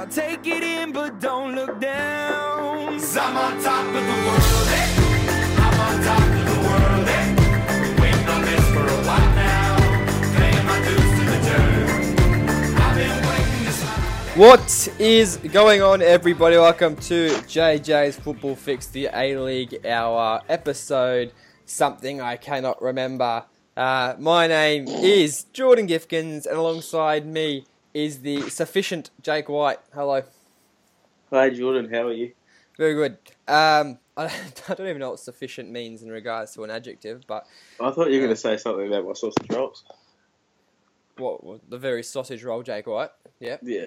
take it in, but don't look down. 'Cause I'm on top of the world, eh? I'm on top of the world, eh? Been waiting on this for a while now. Paying my dues to the dirt. I've been waiting to smile. What is going on, everybody? Welcome to JJ's Football Fix, the A-League Hour episode, something I cannot remember. My name is Jordan Gifkins, and alongside me is the sufficient Jake White. Hello. Hi Jordan, how are you? Very good. I don't even know what sufficient means in regards to an adjective, but... I thought you were going to say something about my sausage rolls. What, the very sausage roll, Jake White? Yep. Yeah.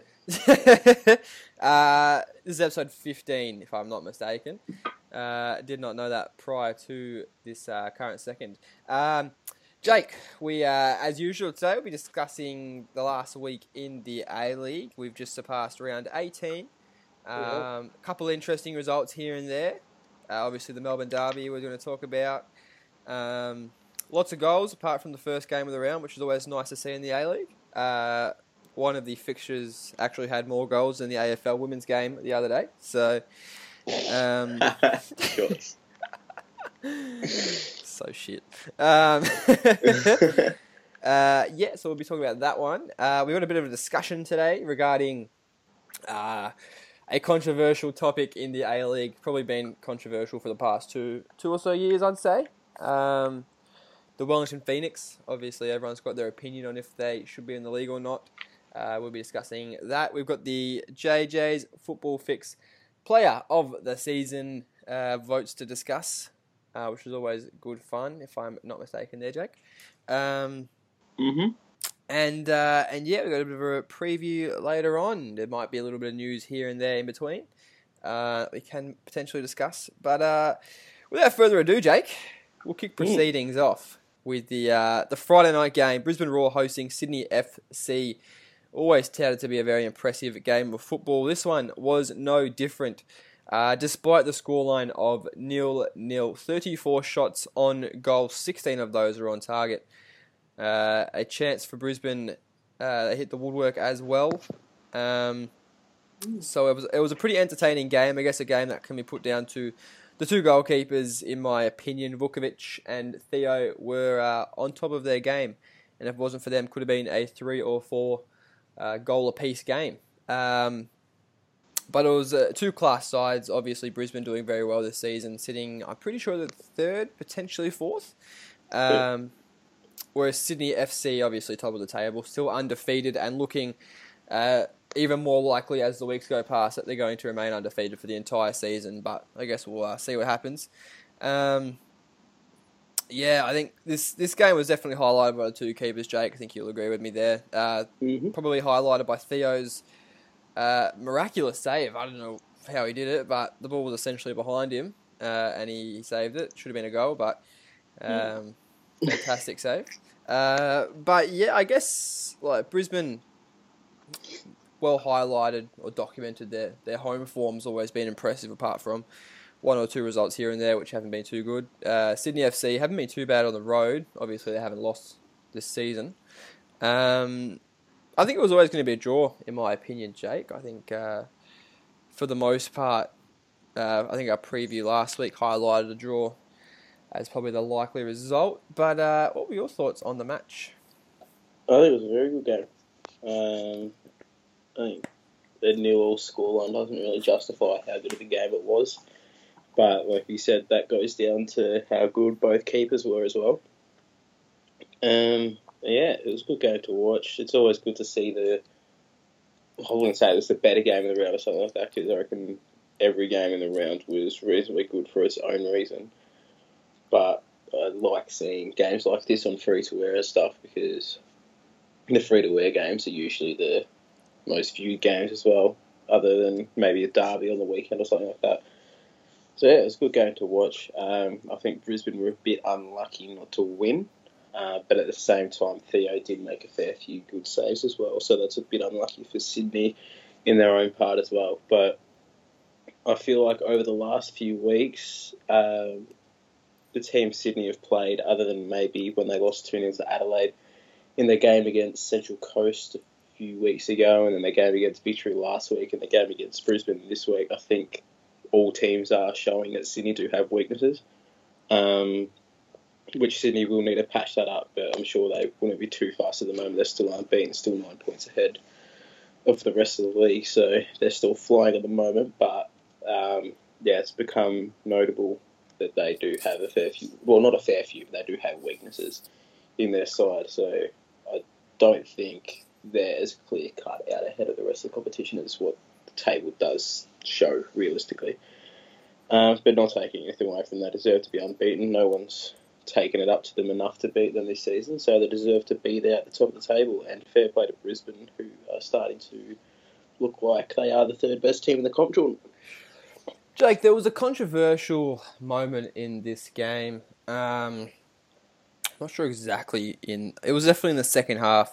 This is episode 15, if I'm not mistaken. Did not know that prior to this current second. Jake, we, as usual today, we'll be discussing the last week in the A-League. We've just surpassed round 18. A couple of interesting results here and there. Obviously, the Melbourne Derby we're going to talk about. Lots of goals, apart from the first game of the round, which is always nice to see in the A-League. One of the fixtures actually had more goals than the AFL women's game the other day. So, so shit. So we'll be talking about that one. We've got a bit of a discussion today regarding a controversial topic in the A-League. Probably been controversial for the past two or so years, I'd say. The Wellington Phoenix. Obviously, everyone's got their opinion on if they should be in the league or not. We'll be discussing that. We've got the JJ's Football Fix Player of the Season votes to discuss, which is always good fun, if I'm not mistaken there, Jake. And yeah, we've got a bit of a preview later on. There might be a little bit of news here and there in between we can potentially discuss. But without further ado, Jake, we'll kick proceedings off with the Friday night game. Brisbane Roar hosting Sydney FC. Always touted to be a very impressive game of football. This one was no different. Despite the scoreline of 0-0, 34 shots on goal, 16 of those were on target. A chance for Brisbane, they hit the woodwork as well. So it was a pretty entertaining game. I guess a game that can be put down to the two goalkeepers, in my opinion. Vukovic and Theo were on top of their game, and if it wasn't for them, could have been a 3 or 4 goal apiece game. But it was two class sides. Obviously, Brisbane doing very well this season, sitting, I'm pretty sure, the third, potentially fourth. Whereas Sydney FC, obviously top of the table, still undefeated and looking even more likely as the weeks go past that they're going to remain undefeated for the entire season. But I guess we'll see what happens. Yeah, I think this game was definitely highlighted by the two keepers, Jake. I think you'll agree with me there. Probably highlighted by Theo's miraculous save. I don't know how he did it, but the ball was essentially behind him, and he saved it. Should have been a goal, but fantastic save. But yeah, I guess like Brisbane, well highlighted or documented their home form's always been impressive, apart from one or two results here and there which haven't been too good. Sydney FC haven't been too bad on the road. Obviously, they haven't lost this season. I think it was always going to be a draw, in my opinion, Jake. I think, for the most part, I think our preview last week highlighted a draw as probably the likely result. But what were your thoughts on the match? I think it was a very good game. I think the 0-0 scoreline doesn't really justify how good of a game it was. But like you said, that goes down to how good both keepers were as well. Yeah, it was a good game to watch. It's always good to see I wouldn't say it was the better game of the round or something like that, because I reckon every game in the round was reasonably good for its own reason. But I like seeing games like this on free-to-air and stuff, because the free-to-air games are usually the most viewed games as well, other than maybe a derby on the weekend or something like that. So yeah, it was a good game to watch. I think Brisbane were a bit unlucky not to win, but at the same time, Theo did make a fair few good saves as well, so that's a bit unlucky for Sydney in their own part as well. But I feel like over the last few weeks, the team Sydney have played, other than maybe when they lost 2-0 to Adelaide in their game against Central Coast a few weeks ago, and then the game against Victory last week, and the game against Brisbane this week, I think all teams are showing that Sydney do have weaknesses, which Sydney will need to patch that up, but I'm sure they wouldn't be too fast at the moment. They're still unbeaten, still 9 points ahead of the rest of the league, so they're still flying at the moment, but it's become notable that they do have a fair few, well, not a fair few, but they do have weaknesses in their side, so I don't think they're as clear-cut out ahead of the rest of the competition as what the table does show, realistically. But not taking anything away from that, they deserve to be unbeaten. No one's taken it up to them enough to beat them this season, so they deserve to be there at the top of the table, and fair play to Brisbane, who are starting to look like they are the third best team in the comp, Jordan. Jake, there was a controversial moment in this game. Not sure exactly it was definitely in the second half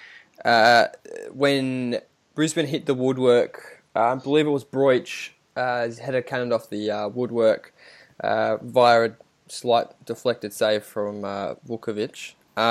when Brisbane hit the woodwork. I believe it was Broich. His header cannoned off the woodwork via a slight deflected save from Vukovic.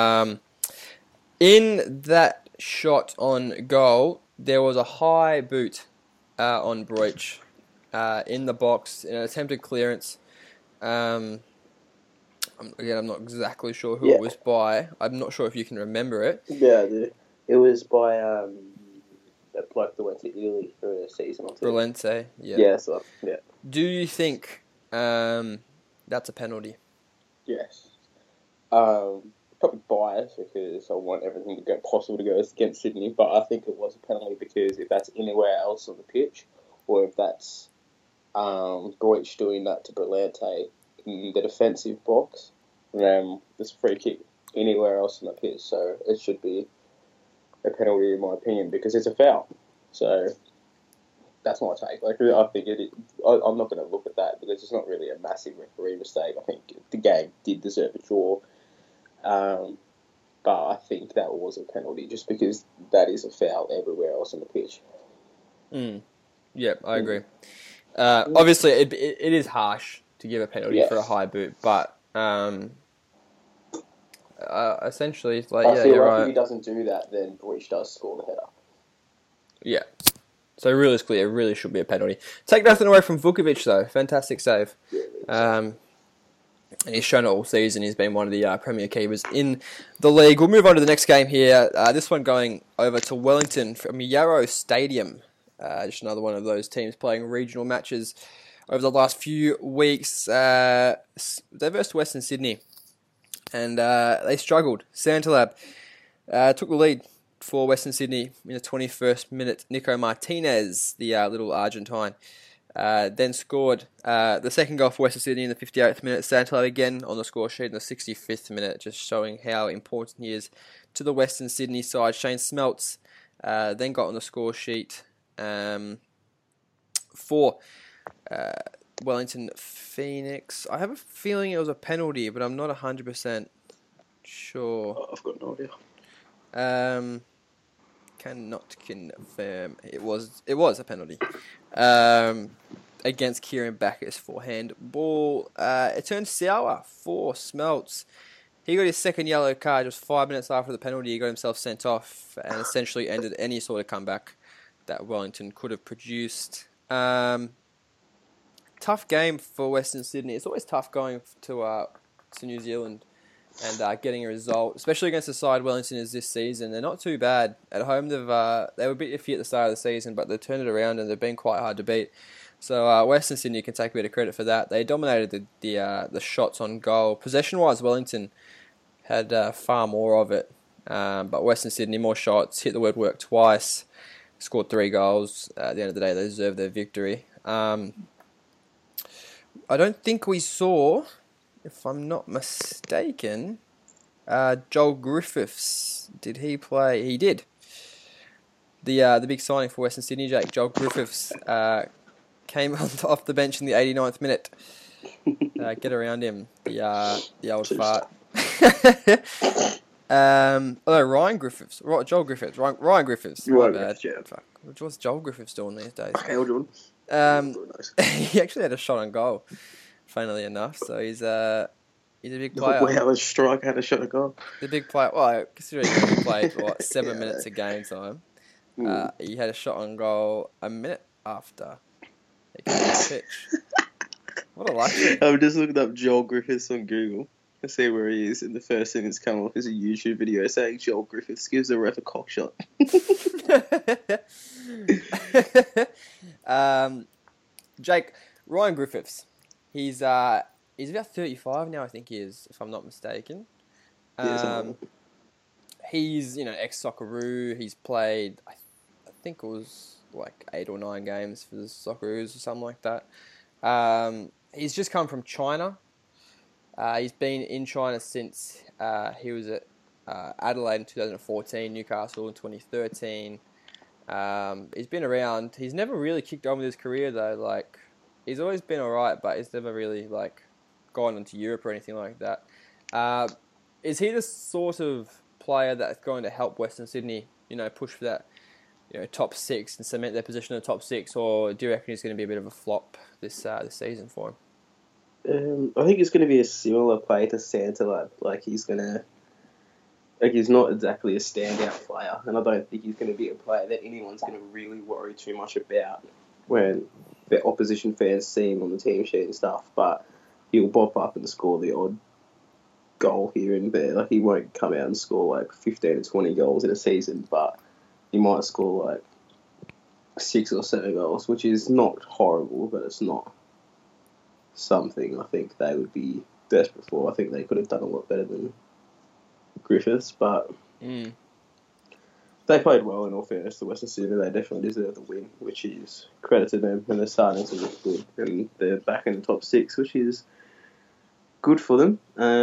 In that shot on goal, there was a high boot on Broich in the box in an attempted clearance. I'm not exactly sure who it was by. I'm not sure if you can remember it. Yeah, I do. It was by that bloke that went to Italy for a season or two. Brillante, yeah. Yeah, so, yeah. Do you think that's a penalty? Yes. Probably biased because I want everything to go possible to go against Sydney, but I think it was a penalty because if that's anywhere else on the pitch, or if that's Broich doing that to Brillante in the defensive box, there's a free kick anywhere else on the pitch, so it should be a penalty in my opinion because it's a foul. So that's my take. Like, I think I'm not going to look at that because it's not really a massive referee mistake. I think the game did deserve a draw, but I think that was a penalty just because that is a foul everywhere else on the pitch. Yeah, I agree. Obviously, it is harsh to give a penalty for a high boot, but essentially, it's like, I feel you're like right. if he doesn't do that, then Broich does score the header. Yeah. So realistically, it really should be a penalty. Take nothing away from Vukovic, though. Fantastic save. And he's shown it all season. He's been one of the premier keepers in the league. We'll move on to the next game here. This one going over to Wellington from Yarrow Stadium. Just another one of those teams playing regional matches over the last few weeks. They versed Western Sydney, and they struggled. Santalab took the lead for Western Sydney in the 21st minute. Nico Martinez, the little Argentine, then scored the second goal for Western Sydney in the 58th minute. Santalab again on the score sheet in the 65th minute, just showing how important he is to the Western Sydney side. Shane Smeltz then got on the score sheet for Wellington Phoenix. I have a feeling it was a penalty, but I'm not 100% sure. I've got no idea. Cannot confirm. It was a penalty against Kieran Backus for handball. It turned sour for Smeltz. He got his second yellow card just 5 minutes after the penalty. He got himself sent off and essentially ended any sort of comeback that Wellington could have produced. Tough game for Western Sydney. It's always tough going to New Zealand and getting a result, especially against the side Wellington is this season. They're not too bad at home. They were a bit iffy at the start of the season, but they've turned it around and they've been quite hard to beat. So Western Sydney can take a bit of credit for that. They dominated the shots on goal. Possession-wise, Wellington had far more of it, but Western Sydney more shots, hit the woodwork twice, scored 3 goals. At the end of the day, they deserved their victory. I don't think we saw, if I'm not mistaken, Joel Griffiths. Did he play? He did. The big signing for Western Sydney, Jake. Joel Griffiths came off the bench in the 89th minute. Get around him, the old fart. Although Ryan Griffiths, Joel Griffiths, Ryan Griffiths. Ryan My bad. Griffiths, yeah. Fuck. What's Joel Griffiths doing these days? Hell, Jordan. He actually had a shot on goal, funnily enough. So he's a big player. Wow, a striker had a shot on goal. The big player. Well, considering he played 7 minutes of game time, He had a shot on goal a minute after it came off the pitch. What a luxury. I'm just looking up Joel Griffiths on Google to see where he is, and the first thing that's come up is a YouTube video saying Joel Griffiths gives the ref a cock shot. Jake, Ryan Griffiths. He's about 35 now, I think he is, if I'm not mistaken. He's, ex-Socceroo. He's played, I think it was like 8 or 9 games for the Socceroos or something like that. He's just come from China. He's been in China since he was at Adelaide in 2014, Newcastle in 2013. He's been around. He's never really kicked on with his career though. Like, he's always been alright, but he's never really gone into Europe or anything like that. Is he the sort of player that's going to help Western Sydney, push for that, top 6 and cement their position in the top 6, or do you reckon he's going to be a bit of a flop this season for him? I think it's going to be a similar play to Santa. He's not exactly a standout player, and I don't think he's going to be a player that anyone's going to really worry too much about when the opposition fans see him on the team sheet and stuff. But he'll bop up and score the odd goal here and there. He won't come out and score 15 to 20 goals in a season, but he might score 6 or 7 goals, which is not horrible, but it's not something I think they would be desperate for. I think they could have done a lot better than Griffiths, but they played well in all fairness to Western Sydney. They definitely deserve the win, which is credit to them, and they're starting to look good, and they're back in the top 6, which is good for them.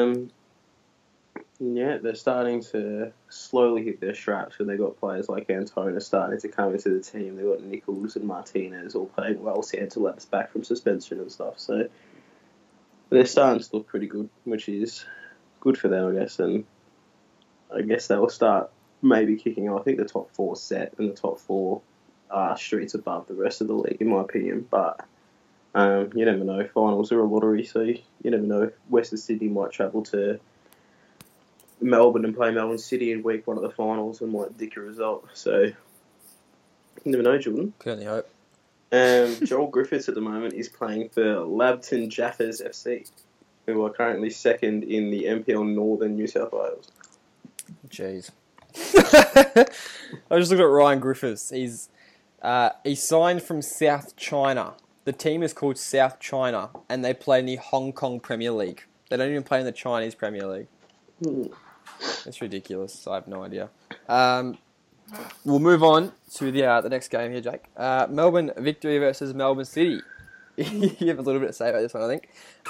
They're starting to slowly hit their straps, and they've got players like Antona starting to come into the team. They've got Nichols and Martinez all playing well. Santalab's back from suspension and stuff, so they're starting to look pretty good, which is good for them, I guess, and I guess they will start maybe kicking on. I think the top 4 set, and the top 4 are streets above the rest of the league, in my opinion, but you never know. Finals are a lottery, so you never know. Western Sydney might travel to Melbourne and play Melbourne City in week 1 of the finals and might dick a result. So, you never know, Jordan. Can only hope. Joel Griffiths at the moment is playing for Labton Jaffers FC, who are currently 2nd in the NPL Northern New South Wales. Jeez. I just looked at Ryan Griffiths. He signed from South China. The team is called South China, and they play in the Hong Kong Premier League. They don't even play in the Chinese Premier League. It's ridiculous. I have no idea. We'll move on to the next game here, Jake. Melbourne Victory versus Melbourne City. You have a little bit to say about this one, I think.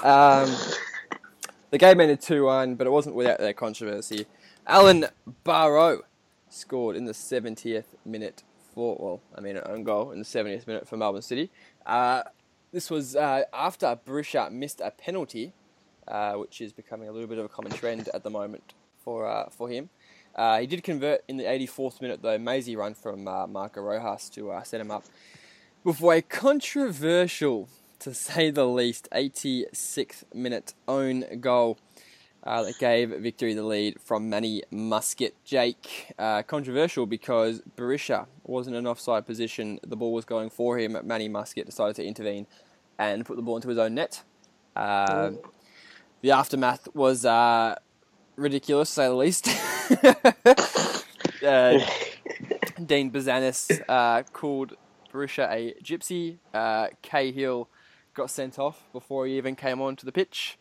The game ended 2-1, but it wasn't without their controversy. Alan Barrow scored in the 70th minute an own goal in the 70th minute for Melbourne City. This was after Berisha missed a penalty, which is becoming a little bit of a common trend at the moment for him. He did convert in the 84th minute, though. Maisie run from Marco Rojas to set him up before a controversial, to say the least, 86th minute own goal that gave Victory the lead from Manny Muscat. Jake, controversial because Berisha was in an offside position. The ball was going for him. Manny Muscat decided to intervene and put the ball into his own net. The aftermath was ridiculous, to say the least. Dean Bazanis called Berisha a gypsy. Cahill got sent off before he even came onto the pitch.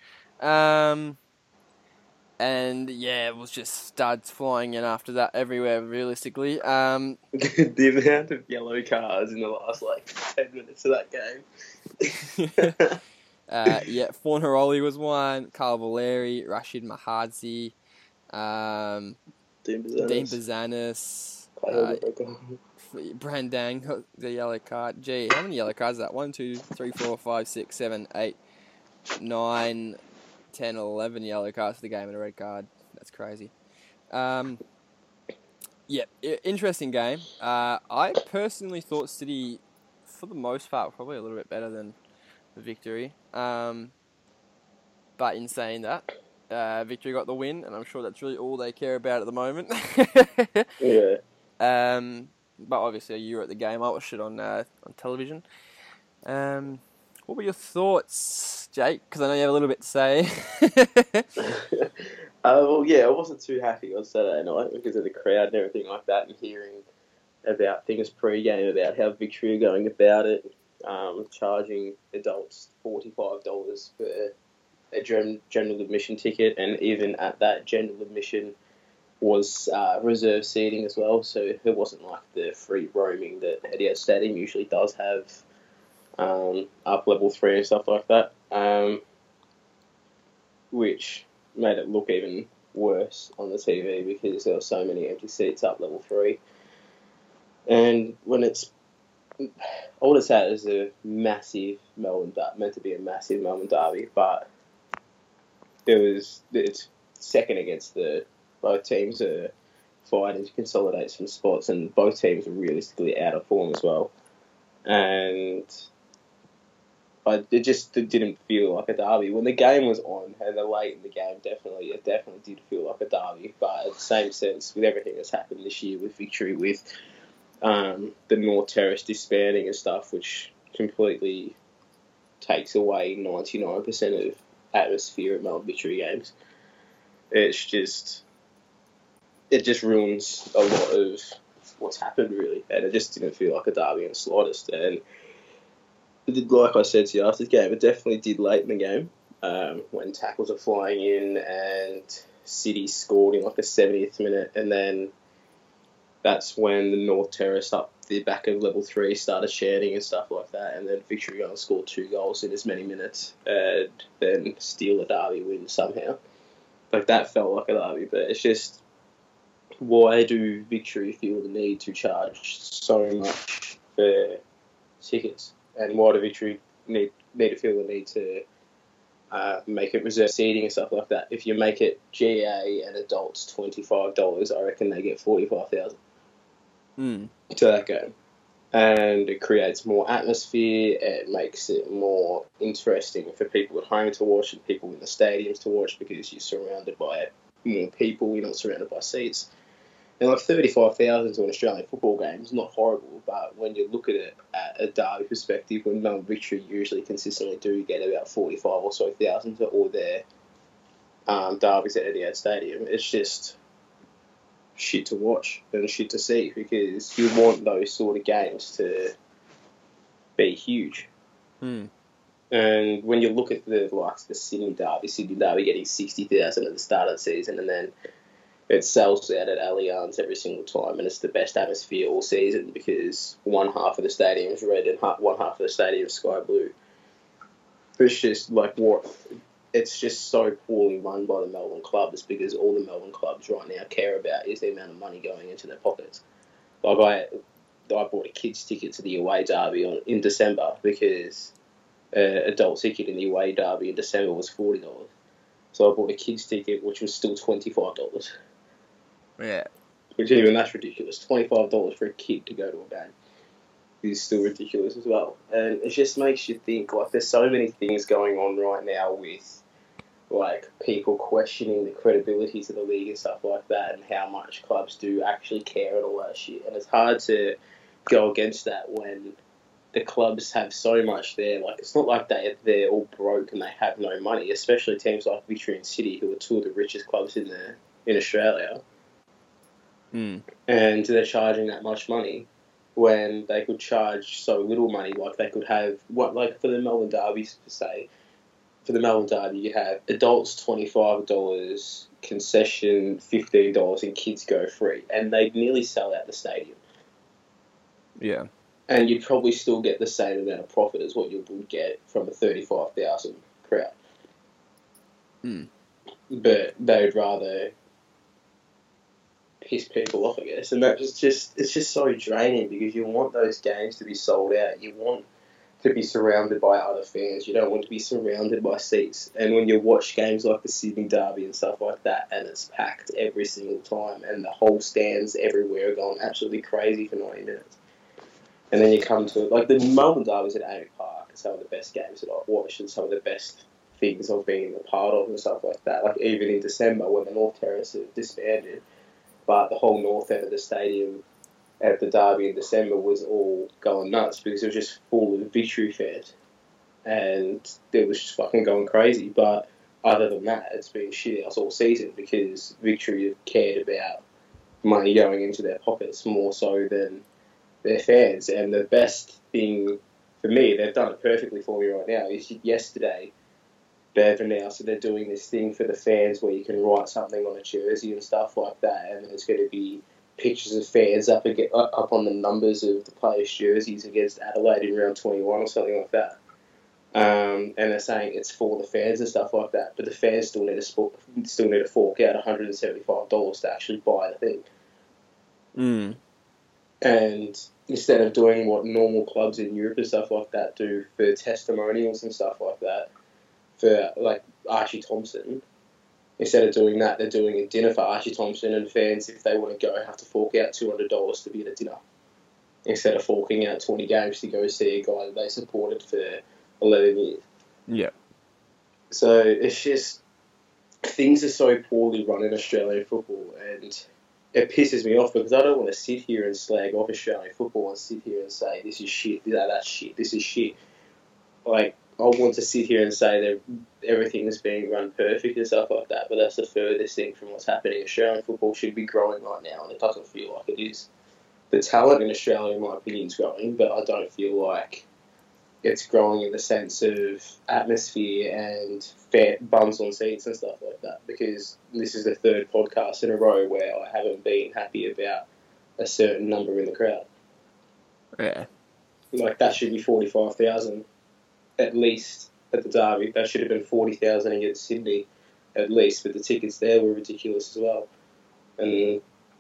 And yeah, it was just studs flying in after that everywhere, realistically. The amount of yellow cards in the last 10 minutes of that game. Fornaroli was one, Carl Valeri, Rashid Mahadzi, Dean Bazanis, Brandang got the yellow card. Gee, how many yellow cards is that? 1, 2, 3, 4, 5, 6, 7, 8, 9, 10, 11 yellow cards for the game and a red card. That's crazy. Interesting game. I personally thought City, for the most part, were probably a little bit better than the Victory. But in saying that, Victory got the win, and I'm sure that's really all they care about at the moment. Yeah. but obviously you were at the game. I watched it on television. What were your thoughts, Jake? Because I know you have a little bit to say. Well, yeah, I wasn't too happy on Saturday night because of the crowd and everything like that, and hearing about things pre-game, about how Victory are going about it, charging adults $45 for a general admission ticket, and even at that, general admission was reserved seating as well, so it wasn't like the free roaming that Etihad Stadium usually does have up level 3 and stuff like that, which made it look even worse on the TV because there were so many empty seats up level 3. And when it's all it's had is a massive meant to be a massive Melbourne derby, but it's second against both teams are fighting to consolidate some spots, and both teams are realistically out of form as well. And it just didn't feel like a derby. When the game was on, and the late in the game, it definitely did feel like a derby. But at the same sense, with everything that's happened this year with Victory, with the North Terrace disbanding and stuff, which completely takes away 99% of atmosphere at Melbourne Victory games, it just ruins a lot of what's happened, really. And it just didn't feel like a derby in the slightest. And like I said to you after the game, it definitely did late in the game when tackles are flying in and City scored in like the 70th minute, and then that's when the North Terrace up the back of level 3 started chanting and stuff like that, and then Victory going to score 2 goals in as many minutes and then steal a derby win somehow. Like, that felt like a derby, but it's just, why do Victory feel the need to charge so much for tickets? And why do Victory need to feel the need to make it reserved seating and stuff like that? If you make it GA and adults $25, I reckon they get 45,000 to that game. And it creates more atmosphere, it makes it more interesting for people at home to watch and people in the stadiums to watch, because you're surrounded by more people, you're not surrounded by seats. And like 35,000 to an Australian football game is not horrible, but when you look at it at a derby perspective, when Melbourne Victory usually consistently do get about 45 or so thousand to all their derbies at Etihad Stadium, it's just shit to watch and shit to see, because you want those sort of games to be huge. And when you look at the likes of the Sydney Derby getting 60,000 at the start of the season, and then it sells out at Allianz every single time, and it's the best atmosphere all season because one half of the stadium is red and one half of the stadium is sky blue. It's just like it's just so poorly run by the Melbourne clubs, because all the Melbourne clubs right now care about is the amount of money going into their pockets. Like I bought a kids ticket to the away derby in December because an adult ticket in the away derby in December was $40. So I bought a kids ticket, which was still $25. Yeah. Which even that's ridiculous. $25 for a kid to go to a game is still ridiculous as well. And it just makes you think, like, there's so many things going on right now with, like, people questioning the credibility to the league and stuff like that, and how much clubs do actually care and all that shit. And it's hard to go against that when the clubs have so much there. Like, it's not like they're all broke and they have no money, especially teams like Victory and City, who are two of the richest clubs in Australia. And they're charging that much money when they could charge so little money. Like, they could have, like for the Melbourne Derby, for the Melbourne Derby, you have adults $25, concession $15, and kids go free. And they nearly sell out the stadium. Yeah. And you'd probably still get the same amount of profit as what you would get from a 35,000 crowd. But they'd rather piss people off, I guess. And it's just so draining, because you want those games to be sold out. You want to be surrounded by other fans. You don't want to be surrounded by seats. And when you watch games like the Sydney Derby and stuff like that, and it's packed every single time, and the whole stands everywhere are going absolutely crazy for 90 minutes. And then you come to, like, the Melbourne Derbies at AAMI Park are some of the best games that I've watched, and some of the best things I've been a part of and stuff like that. Like, even in December when the North Terrace disbanded, but the whole north end of the stadium at the Derby in December was all going nuts because it was just full of Victory fans. And it was just fucking going crazy. But other than that, it's been shit house all season because Victory have cared about money going into their pockets more so than their fans. And the best thing for me, they've done it perfectly for me right now, is yesterday they've announced that they're doing this thing for the fans where you can write something on a jersey and stuff like that, and there's going to be pictures of fans up on the numbers of the players' jerseys against Adelaide in round 21 or something like that. And they're saying it's for the fans and stuff like that, but the fans still need to fork out $175 to actually buy the thing. Mm. And instead of doing what normal clubs in Europe and stuff like that do for testimonials and stuff like that, for like Archie Thompson, instead of doing that, they're doing a dinner for Archie Thompson, and fans, if they want to go, have to fork out $200 to be at a dinner, instead of forking out 20 games to go see a guy that they supported for 11 years. Yeah. So it's just, things are so poorly run in Australian football, and it pisses me off because I don't want to sit here and slag off Australian football and sit here and say this is shit, that's shit, this is shit. Like, I want to sit here and say that everything is being run perfect and stuff like that, but that's the furthest thing from what's happening. Australian football should be growing right now, and it doesn't feel like it is. The talent in Australia, in my opinion, is growing, but I don't feel like it's growing in the sense of atmosphere and fair bums on seats and stuff like that, because this is the third podcast in a row where I haven't been happy about a certain number in the crowd. Yeah. Like, that should be 45,000 at least at the Derby. That should have been 40,000 against Sydney at least, but the tickets there were ridiculous as well. And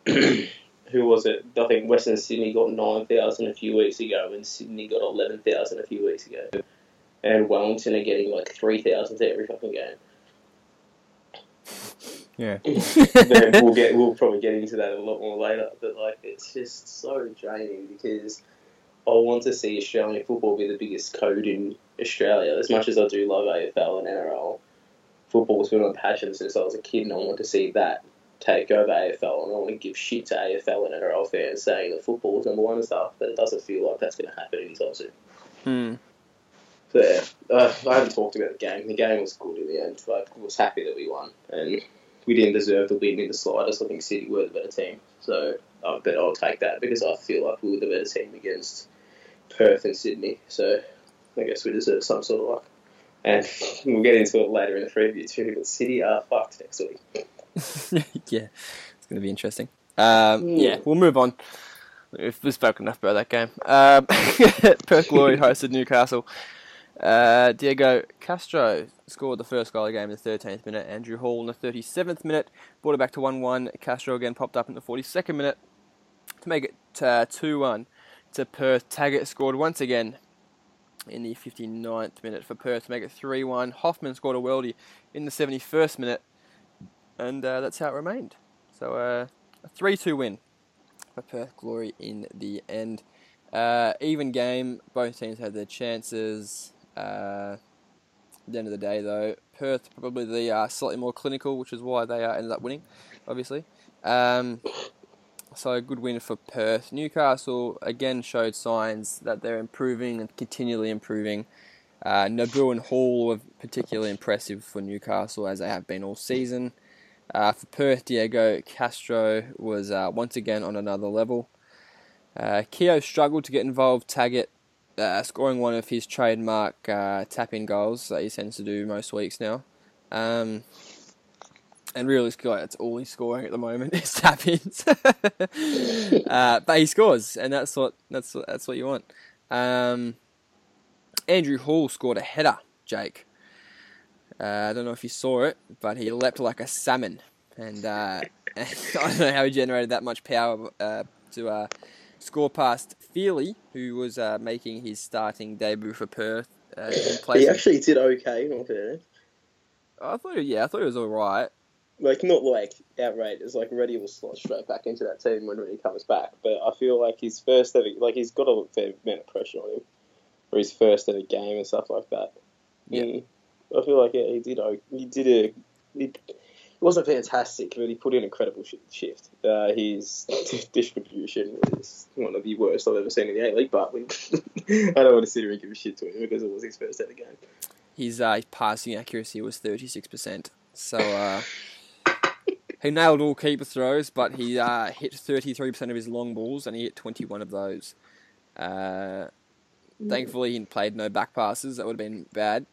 who was it? I think Western Sydney got 9,000 a few weeks ago, and Sydney got 11,000 a few weeks ago. And Wellington are getting like 3,000 to every fucking game. Yeah. Then we'll probably get into that a lot more later, but like, it's just so draining because I want to see Australian football be the biggest code in Australia. As much as I do love AFL and NRL, football's been my passion since I was a kid, and I want to see that take over AFL, and I want to give shit to AFL and NRL fans saying that football is number one and stuff, but it doesn't feel like that's going to happen anytime soon. Hmm. So yeah, I haven't talked about the game. The game was good in the end. I was happy that we won, and we didn't deserve to win in the slightest. I think City were the better team, so but I'll take that because I feel like we were the better team against Perth and Sydney, so I guess we deserve some sort of luck. And we'll get into it later in the preview too, but City are fucked next week. Yeah, it's going to be interesting. Yeah, we'll move on. We've spoken enough about that game. Perth Glory hosted Newcastle. Diego Castro scored the first goal of the game in the 13th minute. Andrew Hall in the 37th minute brought it back to 1-1. Castro again popped up in the 42nd minute to make it 2-1 to Perth. Taggart scored once again in the 59th minute for Perth to make it 3-1. Hoffman scored a worldie in the 71st minute, and that's how it remained. So a 3-2 win for Perth Glory in the end. Even game, both teams had their chances. At the end of the day, though, Perth probably the slightly more clinical, which is why they ended up winning, obviously. So a good win for Perth. Newcastle again showed signs that they're improving and continually improving. Nabu and Hall were particularly impressive for Newcastle, as they have been all season. For Perth, Diego Castro was once again on another level. Keogh struggled to get involved. Taggart scoring one of his trademark tap-in goals that he tends to do most weeks now. And realistically, that's all he's scoring at the moment is tap-ins. But he scores, and that's what you want. Andrew Hall scored a header, Jake. I don't know if you saw it, but he leapt like a salmon, and I don't know how he generated that much power to score past Feely, who was making his starting debut for Perth. He actually did okay, not fair. I thought it was all right. Like, not like outrageous. Like, Reddy will slot straight back into that team when Reddy comes back. But I feel like his first ever, like, he's got a fair amount of pressure on him for his first ever game and stuff like that. Yeah. I feel like he wasn't fantastic, but he put in an incredible shift. His distribution was one of the worst I've ever seen in the A-League, but I don't want to sit here and give a shit to him because it was his first ever game. His passing accuracy was 36%. So he nailed all keeper throws, but he hit 33% of his long balls, and he hit 21 of those. Thankfully, he played no back passes. That would have been bad.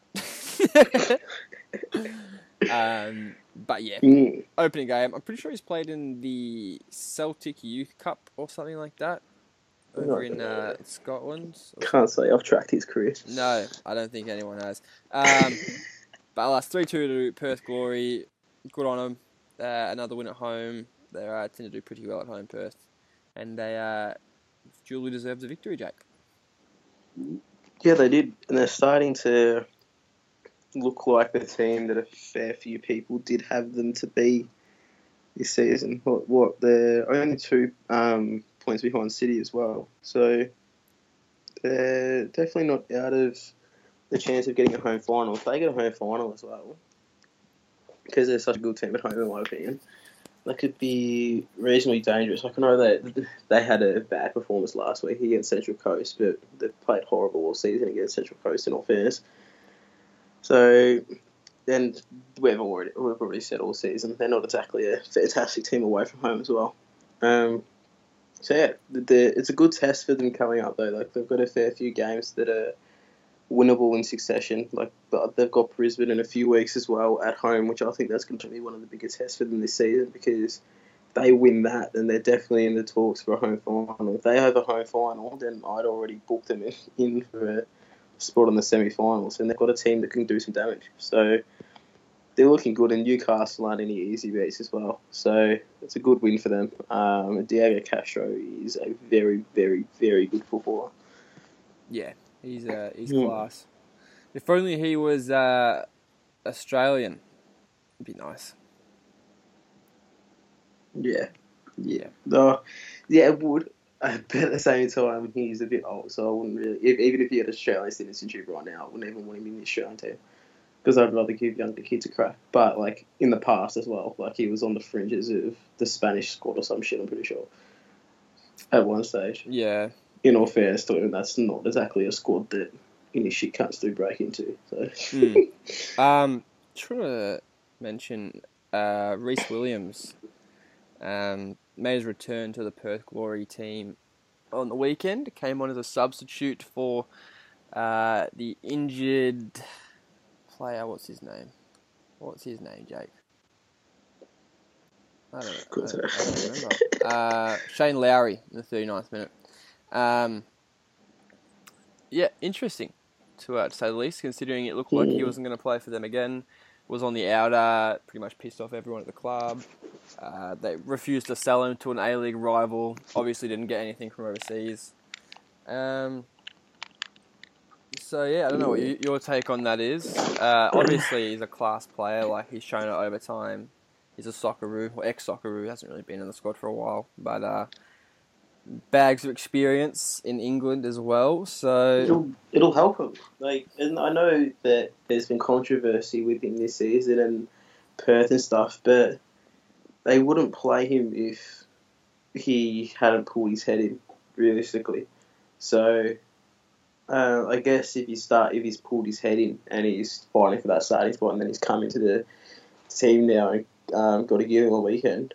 But yeah, opening game. I'm pretty sure he's played in the Celtic Youth Cup or something like that over in Scotland. Can't say I've tracked his career. No, I don't think anyone has. But last 3-2 to Perth Glory. Good on them. Another win at home. They tend to do pretty well at home, Perth, and they duly deserve the victory, Jake. Yeah, they did, and they're starting to look like the team that a fair few people did have them to be this season. They're only 2 points behind City as well, so they're definitely not out of the chance of getting a home final. If they get a home final as well, because they're such a good team at home, in my opinion, they could be reasonably dangerous. Like, I know that they had a bad performance last week against Central Coast, but they've played horrible all season against Central Coast, in all fairness. So, and we've already said all season, they're not exactly a fantastic team away from home as well. So yeah, it's a good test for them coming up though. Like, they've got a fair few games that are winnable in succession. Like, but they've got Brisbane in a few weeks as well at home, which I think that's going to be one of the biggest tests for them this season, because if they win that, then they're definitely in the talks for a home final. If they have a home final, then I'd already booked them in for a spot in the semi-finals, and they've got a team that can do some damage. So they're looking good, and Newcastle aren't any easy beats as well. So it's a good win for them. Diego Castro is a very, very, very good footballer. Yeah, he's class. If only he was Australian, it'd be nice. Yeah. It would. But at the same time, he's a bit old, so I wouldn't really... Even if he had Australian citizenship right now, I wouldn't even want him in the Australian team, because I'd rather give younger kids a crack. But, like, in the past as well, like, he was on the fringes of the Spanish squad or some shit, I'm pretty sure, at one stage. Yeah. In all fairness to him, that's not exactly a squad that any shit cunts do break into. So. Trying to mention Reece Williams made his return to the Perth Glory team on the weekend. Came on as a substitute for the injured player. What's his name, Jake? I don't remember. Shane Lowry in the 39th minute. Yeah, interesting to say the least, considering it looked like he wasn't going to play for them again. Was on the outer, pretty much pissed off everyone at the club. They refused to sell him to an A-League rival. Obviously didn't get anything from overseas. So yeah, I don't know what your take on that is. Obviously he's a class player, like he's shown it over time. He's a Socceroo, or ex-Socceroo, hasn't really been in the squad for a while, but bags of experience in England as well, so it'll help him. Like, and I know that there's been controversy with him this season and Perth and stuff, but they wouldn't play him if he hadn't pulled his head in, realistically. So I guess if he's pulled his head in and he's fighting for that starting spot, and then he's come into the team now and got to give him a weekend.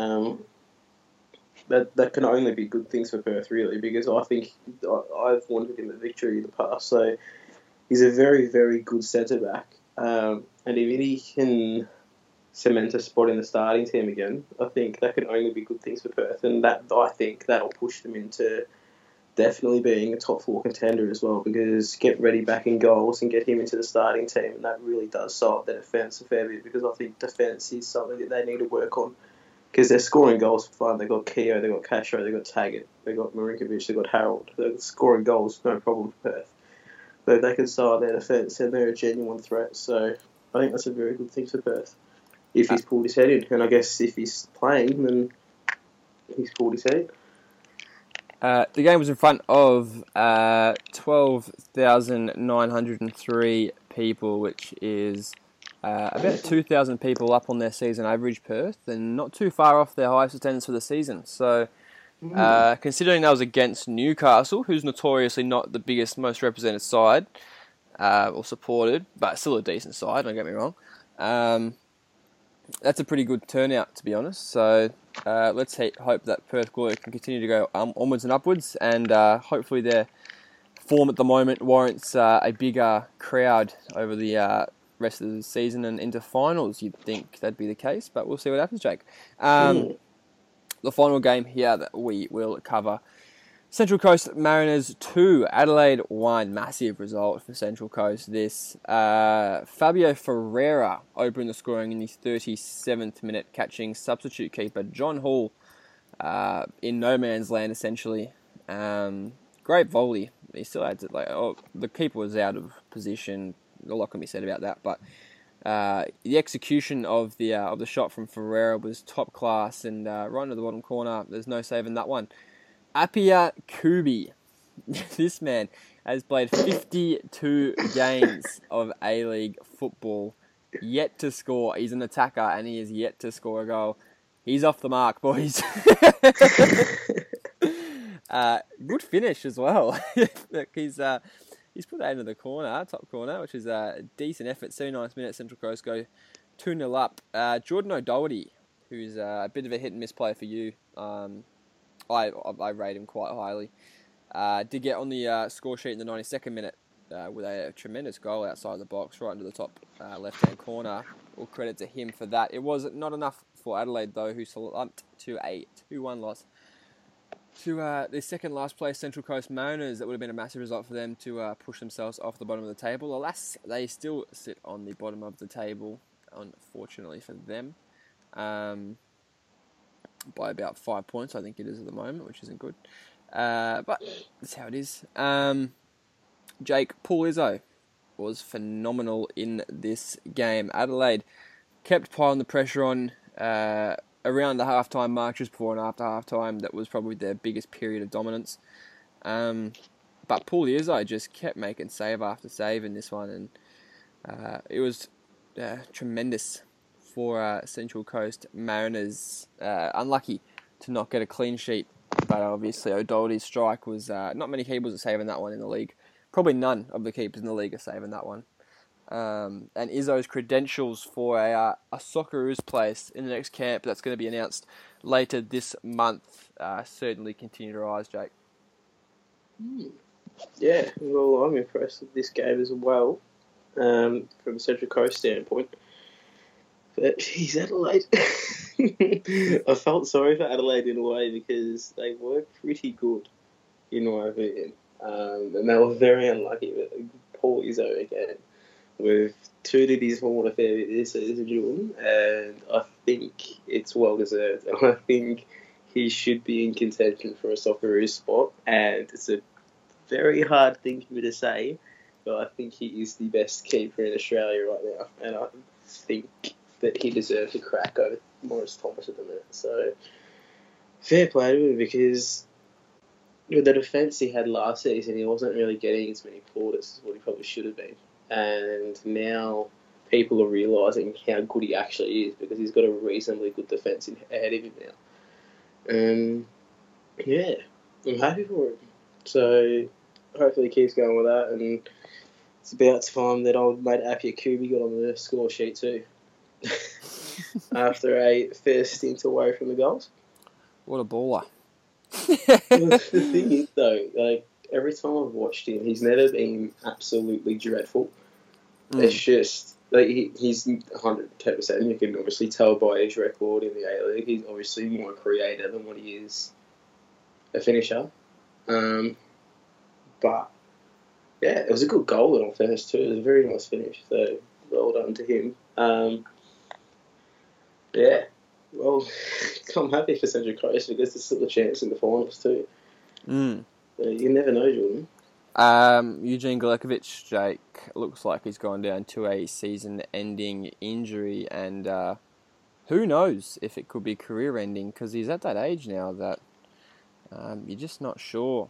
That can only be good things for Perth, really, because I think I've wanted him a victory in the past. So he's a very, very good centre-back. And if he can cement a spot in the starting team again, I think that can only be good things for Perth. And I think that'll push them into definitely being a top 4 contender as well, because get Ready back in goals and get him into the starting team, and that really does solve their defence a fair bit, because I think defence is something that they need to work on. Because they're scoring goals for fun. They've got Keogh, they've got Castro, they've got Taggart, they've got Marinkovic, they've got Harold. They're scoring goals, no problem for Perth. But they can start their defence, and they're a genuine threat. So I think that's a very good thing for Perth, if he's pulled his head in. And I guess if he's playing, then he's pulled his head in. The game was in front of 12,903 people, which is About 2,000 people up on their season average, Perth, and not too far off their highest attendance for the season. So, considering that was against Newcastle, who's notoriously not the biggest, most represented side, or supported, but still a decent side, don't get me wrong, that's a pretty good turnout, to be honest. So, let's hope that Perth Glory can continue to go onwards and upwards, and hopefully their form at the moment warrants a bigger crowd over the rest of the season and into finals. You'd think that'd be the case, but we'll see what happens, Jake. The final game here that we will cover: Central Coast Mariners 2, Adelaide 1. Massive result for Central Coast. This Fabio Ferreira opened the scoring in the 37th minute, catching substitute keeper John Hall in no man's land, essentially. Great volley. He still had to, the keeper was out of position. A lot can be said about that, but the execution of the shot from Ferreira was top class, and right into the bottom corner. There's no saving that one. Apia Kubi, this man has played 52 games of A-League football, yet to score. He's an attacker, and he is yet to score a goal. He's off the mark, boys. Good finish as well. Look, he's put that into the corner, top corner, which is a decent effort. 79th minute, Central Coast go 2-0 up. Jordan O'Doherty, who's a bit of a hit and miss player for you. I rate him quite highly. Did get on the score sheet in the 92nd minute with a tremendous goal outside the box, right into the top left-hand corner. All credit to him for that. It was not enough for Adelaide, though, who slumped to a 2-1 loss to the second last place Central Coast Mariners. That would have been a massive result for them to push themselves off the bottom of the table. Alas, they still sit on the bottom of the table, unfortunately for them, by about 5 points, I think it is at the moment, which isn't good. But that's how it is. Jake, Paul Izzo was phenomenal in this game. Adelaide kept piling the pressure on around the halftime mark, just before and after halftime. That was probably their biggest period of dominance. But Paul Izzo just kept making save after save in this one, and it was tremendous for Central Coast Mariners. Unlucky to not get a clean sheet, but obviously O'Doherty's strike was not many keepers are saving that one in the league. Probably none of the keepers in the league are saving that one. And Izzo's credentials for a Socceroos place in the next camp that's going to be announced later this month certainly continue to rise, Jake. Yeah, well, I'm impressed with this game as well, from a Central Coast standpoint. But, geez, Adelaide. I felt sorry for Adelaide in a way because they were pretty good, in my opinion. And they were very unlucky with Paul Izzo again. We've tooted his horn a fair bit this season, and I think it's well deserved. And I think he should be in contention for a Socceroos spot. And it's a very hard thing for me to say, but I think he is the best keeper in Australia right now. And I think that he deserves a crack over Maurice Thomas at the minute. So, fair play to him, because with the defence he had last season, he wasn't really getting as many plaudits as what he probably should have been. And now people are realising how good he actually is, because he's got a reasonably good defence ahead of him now. Yeah, I'm happy for him. So hopefully he keeps going with that, and it's about time that old mate Apia Kubi got on the score sheet too. After a fair stint away from the goals. What a baller. The thing is, though, like, every time I've watched him, he's never been absolutely dreadful. It's just, like, he's 110%. You can obviously tell by his record in the A-League. He's obviously more creative than what he is a finisher. But, yeah, it was a good goal in all fairness too. It was a very nice finish, so well done to him. Yeah, well, I'm happy for Central Coast because there's still a chance in the finals too. You never know, Jordan. Eugene Galekovic, Jake, looks like he's gone down to a season-ending injury, and who knows if it could be career-ending, because he's at that age now that you're just not sure.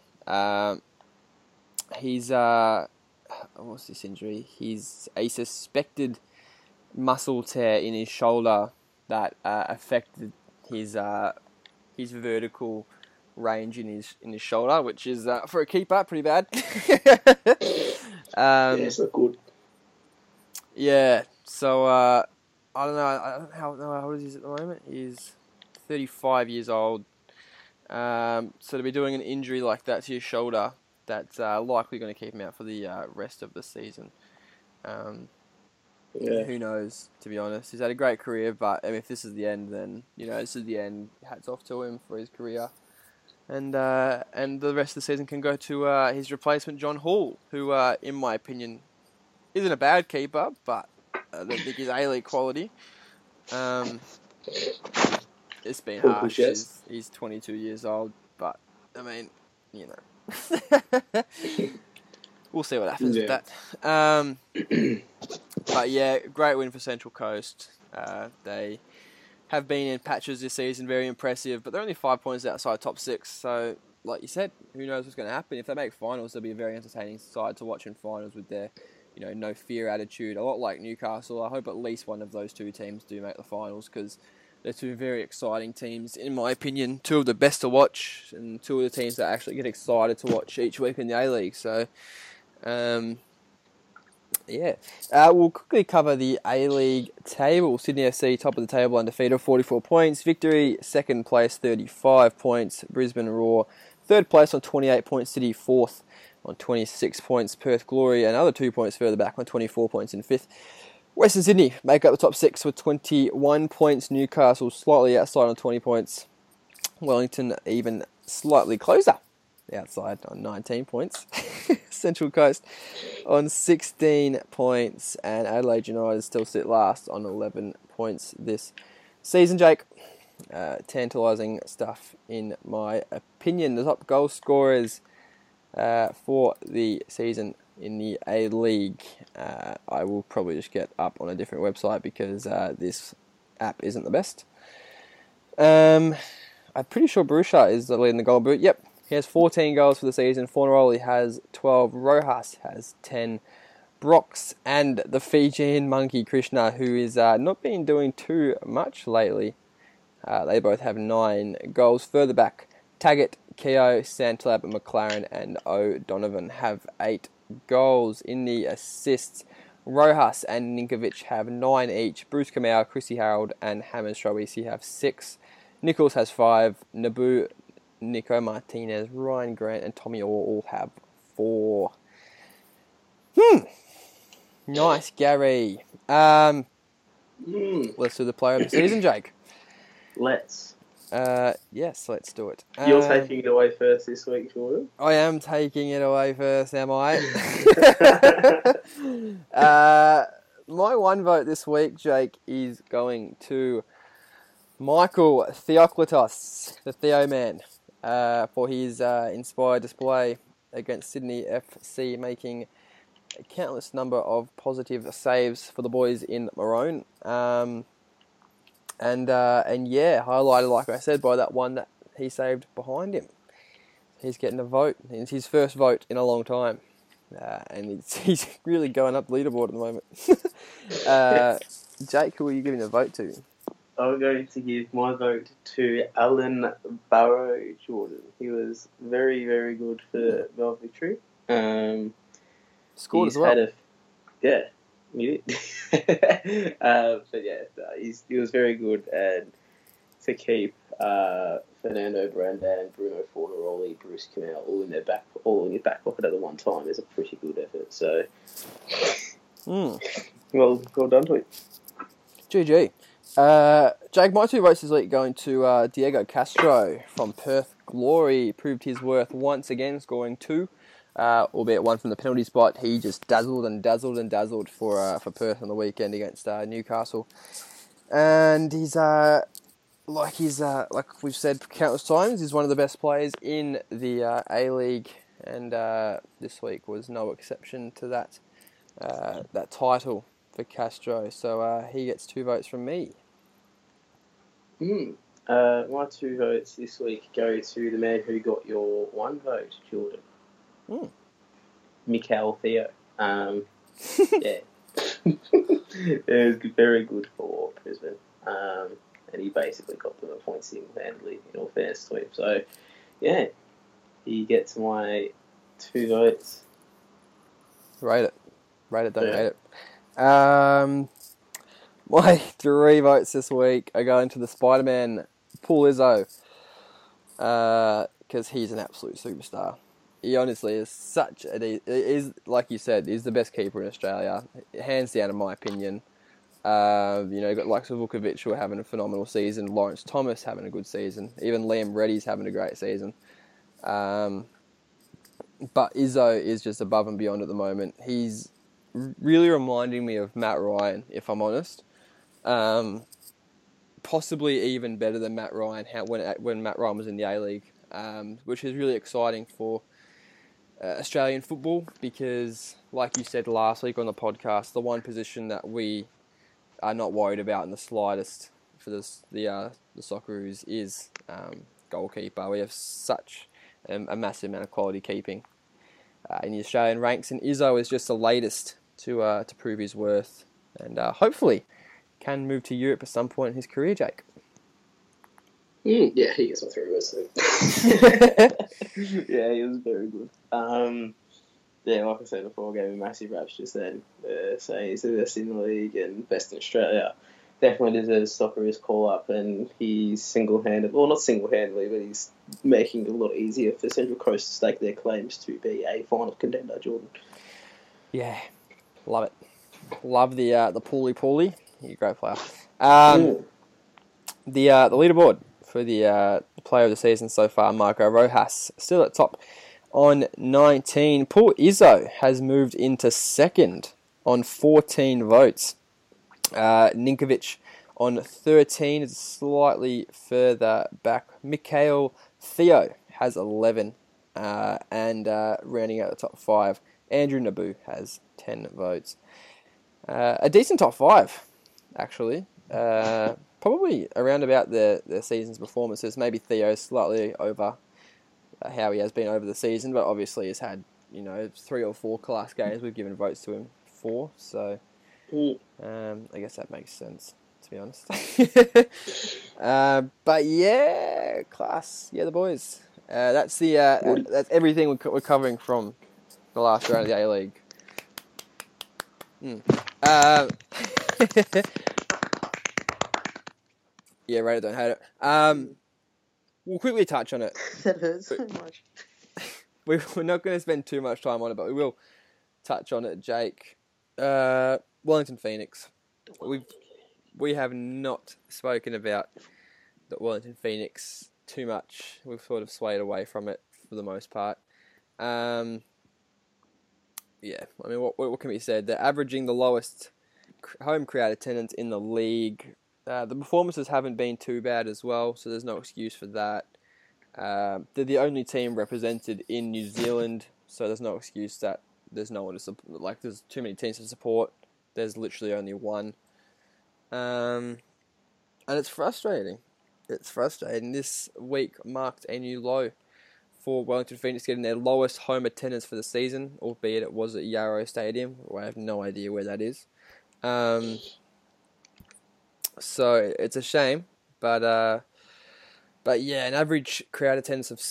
He's what's this injury? He's a suspected muscle tear in his shoulder that affected his vertical range in his shoulder, which is for a keeper pretty bad. Yeah, it's not good. Yeah, so I don't know. How old is he at the moment? He's 35 years old. So to be doing an injury like that to your shoulder, that's likely going to keep him out for the rest of the season. Yeah. Who knows, to be honest. He's had a great career, but if this is the end, then, this is the end. Hats off to him for his career. And the rest of the season can go to his replacement, John Hall, who, in my opinion, isn't a bad keeper, but I don't think he's A-League quality. It's been harsh. He's 22 years old, but, I mean, we'll see what happens with that. But yeah, great win for Central Coast. They have been in patches this season, very impressive, but they're only 5 points outside top 6. So, like you said, who knows what's going to happen? If they make finals, they'll be a very entertaining side to watch in finals with their, no fear attitude. A lot like Newcastle. I hope at least one of those two teams do make the finals, because they're two very exciting teams, in my opinion. Two of the best to watch, and two of the teams that actually get excited to watch each week in the A-League. So, we'll quickly cover the A-League table. Sydney FC, top of the table, undefeated, 44 points. Victory, second place, 35 points. Brisbane Roar, third place on 28 points. City, fourth on 26 points. Perth Glory, another 2 points further back on 24 points in fifth. Western Sydney make up the top 6 with 21 points. Newcastle slightly outside on 20 points. Wellington even slightly closer, outside on 19 points. Central Coast on 16 points, and Adelaide United still sit last on 11 points this season, Jake. Tantalising stuff in my opinion. The top goal scorers for the season in the A-League, I will probably just get up on a different website because this app isn't the best. I'm pretty sure Barucha is leading the goal boot. Yep. He has 14 goals for the season. Fornaroli has 12. Rojas has 10. Brox and the Fijian monkey Krishna, who is not been doing too much lately. They both have 9 goals. Further back, Taggart, Keogh, Santalab, McLaren and O'Donovan have 8 goals. In the assists, Rojas and Ninkovic have 9 each. Bruce Kamau, Chrissy Harold and Hammers Troisi have 6. Nichols has 5. Naboo, Nico Martinez, Ryan Grant and Tommy Orr all have 4. Nice, Gary. Let's do the player of the season, Jake. Let's. Yes, let's do it. You're taking it away first this week, Jordan? I am taking it away first, am I? My one vote this week, Jake, is going to Michael Theoklitos, the Theo Man, for his inspired display against Sydney FC, making a countless number of positive saves for the boys in maroon. And highlighted, like I said, by that one that he saved behind him. He's getting a vote. It's his first vote in a long time. And he's really going up the leaderboard at the moment. Jake, who are you giving a vote to? I'm going to give my vote to Alan Barrow Jordan. He was very, very good for Melbourne Victory. Scored as well. He did. He was very good, and to keep Fernando Brandan, Bruno Fornaroli, Bruce Kamau all in his back pocket at the one time is a pretty good effort. So, well done to him. GG. Jake, my 2 votes this week going to Diego Castro from Perth Glory. Proved his worth once again, scoring 2. Albeit one from the penalty spot. He just dazzled for Perth on the weekend against Newcastle. And he's like we've said countless times, he's one of the best players in the A-League, and this week was no exception to that title for Castro. So he gets 2 votes from me. My 2 votes this week go to the man who got your 1 vote, Jordan. Mikel Theo. Yeah. It was very good for Brisbane. And he basically got them the points single-handedly, in all fairness to him. So, yeah, he gets my 2 votes. Rate it. Don't Yeah. rate it. My 3 votes this week are going to the Spider-Man, Paul Izzo. Because he's an absolute superstar. He honestly is like you said, he's the best keeper in Australia. Hands down, in my opinion. You've got likes of Vukovic who are having a phenomenal season. Lawrence Thomas having a good season. Even Liam Reddy's having a great season. But Izzo is just above and beyond at the moment. He's really reminding me of Matt Ryan, if I'm honest. Possibly even better than Matt Ryan when Matt Ryan was in the A-League, which is really exciting for Australian football because, like you said last week on the podcast, the one position that we are not worried about in the slightest for the Socceroos is goalkeeper. We have such a massive amount of quality keeping in the Australian ranks, and Izzo is just the latest to prove his worth, and hopefully can move to Europe at some point in his career, Jake. Yeah, he gets my 3 votes too. Yeah, he was very good. Yeah, like I said before, I gave him massive raps just then. So he's the best in the league and best in Australia. Definitely deserves Socceroos call-up, and he's single-handed, well, not single-handedly, but he's making it a lot easier for Central Coast to stake their claims to be a final contender, Jordan. Yeah, love it. Love the Paulie. He's a great player. The leaderboard for the player of the season so far, Marco Rojas, still at top on 19. Paul Izzo has moved into second on 14 votes. Ninkovic on 13 is slightly further back. Mikhail Theo has 11. And rounding out the top 5, Andrew Naboo has 10 votes. A decent top 5, actually. Probably around about the season's performances. Maybe Theo slightly over how he has been over the season, but obviously has had 3 or 4 class games. We've given votes to him 4, so I guess that makes sense, to be honest. But yeah, class. Yeah, the boys. That's that's everything we're covering from the last round of the A-League. Yeah, rate it, don't hate it. We'll quickly touch on it. That hurts so much. We're not going to spend too much time on it, but we will touch on it, Jake. Wellington Phoenix. We have not spoken about the Wellington Phoenix too much. We've sort of swayed away from it for the most part. Yeah, I mean, what can be said? They're averaging the lowest home crowd attendance in the league. The performances haven't been too bad as well, so there's no excuse for that. They're the only team represented in New Zealand, so there's no excuse that there's no one to support. Like, there's too many teams to support. There's literally only one. And it's frustrating. This week marked a new low for Wellington Phoenix, getting their lowest home attendance for the season, albeit it was at Yarrow Stadium. I have no idea where that is. So it's a shame, but yeah, an average crowd attendance of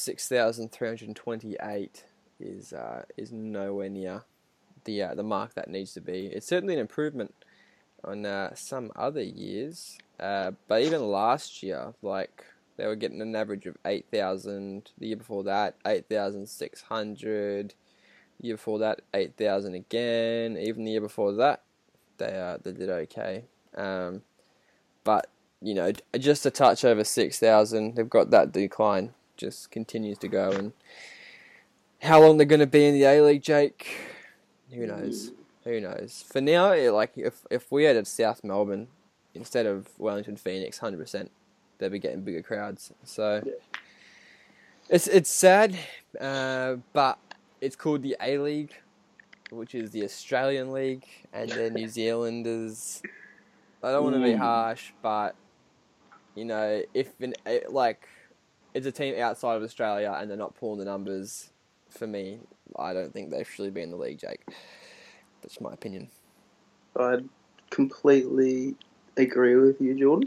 6,328 is nowhere near the mark that needs to be. It's certainly an improvement on some other years, but even last year, like, they were getting an average of 8,000. The year before that, 8,600. The year before that, 8,000 again. Even the year before that, they did okay. But, just a touch over 6,000, they've got that decline, just continues to go. And how long they're going to be in the A-League, Jake, who knows? For now, if we had South Melbourne instead of Wellington Phoenix, 100%, they'd be getting bigger crowds. So, it's sad, but it's called the A-League, which is the Australian League, and the New Zealanders. I don't want to be harsh, but if it's a team outside of Australia and they're not pulling the numbers, for me, I don't think they should be in the league, Jake. That's my opinion. I'd completely agree with you, Jordan.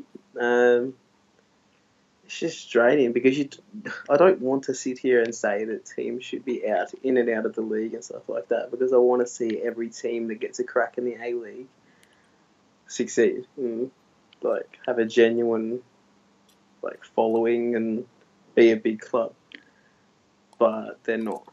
It's just draining because I don't want to sit here and say that teams should be out in and out of the league and stuff like that because I want to see every team that gets a crack in the A League succeed and like have a genuine like following and be a big club, but they're not.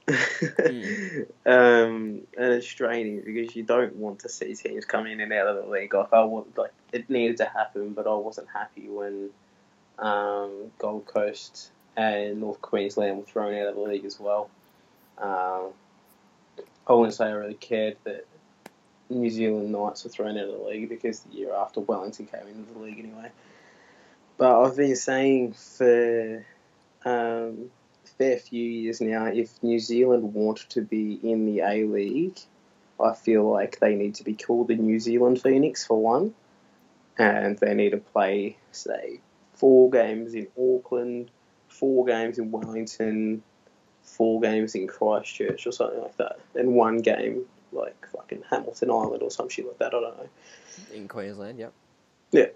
And it's draining because you don't want to see teams come in and out of the league. Like it needed to happen, but I wasn't happy when Gold Coast and North Queensland were thrown out of the league as well. I wouldn't say I really cared that New Zealand Knights were thrown out of the league because the year after Wellington came into the league anyway. But I've been saying for a fair few years now, if New Zealand want to be in the A-League, I feel like they need to be called the New Zealand Phoenix for one, and they need to play, say, 4 games in Auckland, 4 games in Wellington, 4 games in Christchurch or something like that, and 1 game like fucking Hamilton Island or some shit like that, I don't know. In Queensland, yep. Yeah.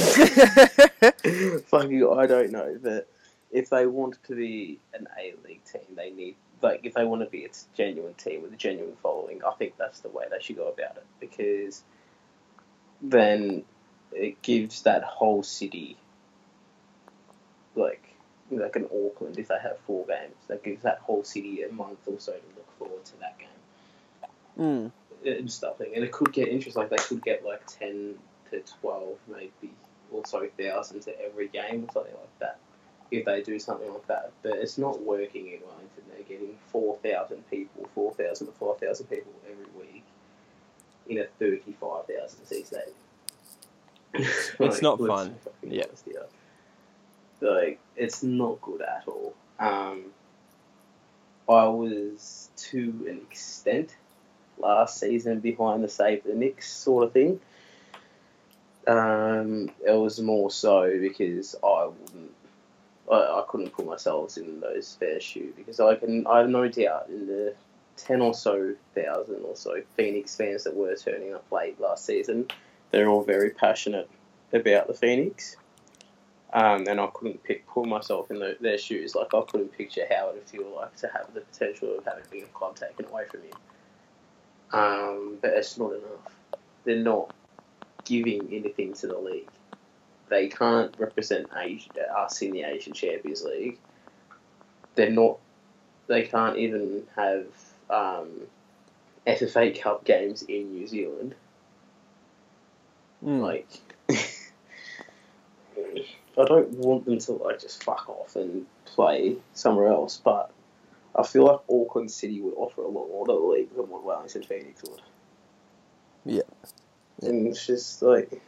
Fucking, I don't know, but if they want to be an A-League team, they need, like, if they want to be a genuine team with a genuine following, I think that's the way they should go about it, because then it gives that whole city, like in Auckland, if they have 4 games, that gives that whole city a month or so to look forward to that game. And stuff, and it could get interesting, like they could get like 10 to 12 maybe, or so thousand to every game or something like that, if they do something like that. But it's not working in Wellington. They're getting 4,000 people, 4,000 to 5,000 people every week in a 35,000 seat stadium. It's not fun. Yeah. Like, it's not good at all. I was, to an extent, last season behind the Save the Knicks sort of thing. It was more so because I couldn't put myself in those fair shoes, because I have no doubt in the 10 or so thousand or so Phoenix fans that were turning up late last season, they're all very passionate about the Phoenix. And I couldn't put myself in their shoes. Like, I couldn't picture how it would feel like to have the potential of having a club taken away from you. But it's not enough. They're not giving anything to the league. They can't represent us in the Asian Champions League. They can't even have SFA Cup games in New Zealand. Like, I don't want them to like just fuck off and play somewhere else, but I feel like Auckland City would offer a lot more to the league than what Wellington Phoenix would. Yeah. And it's just like,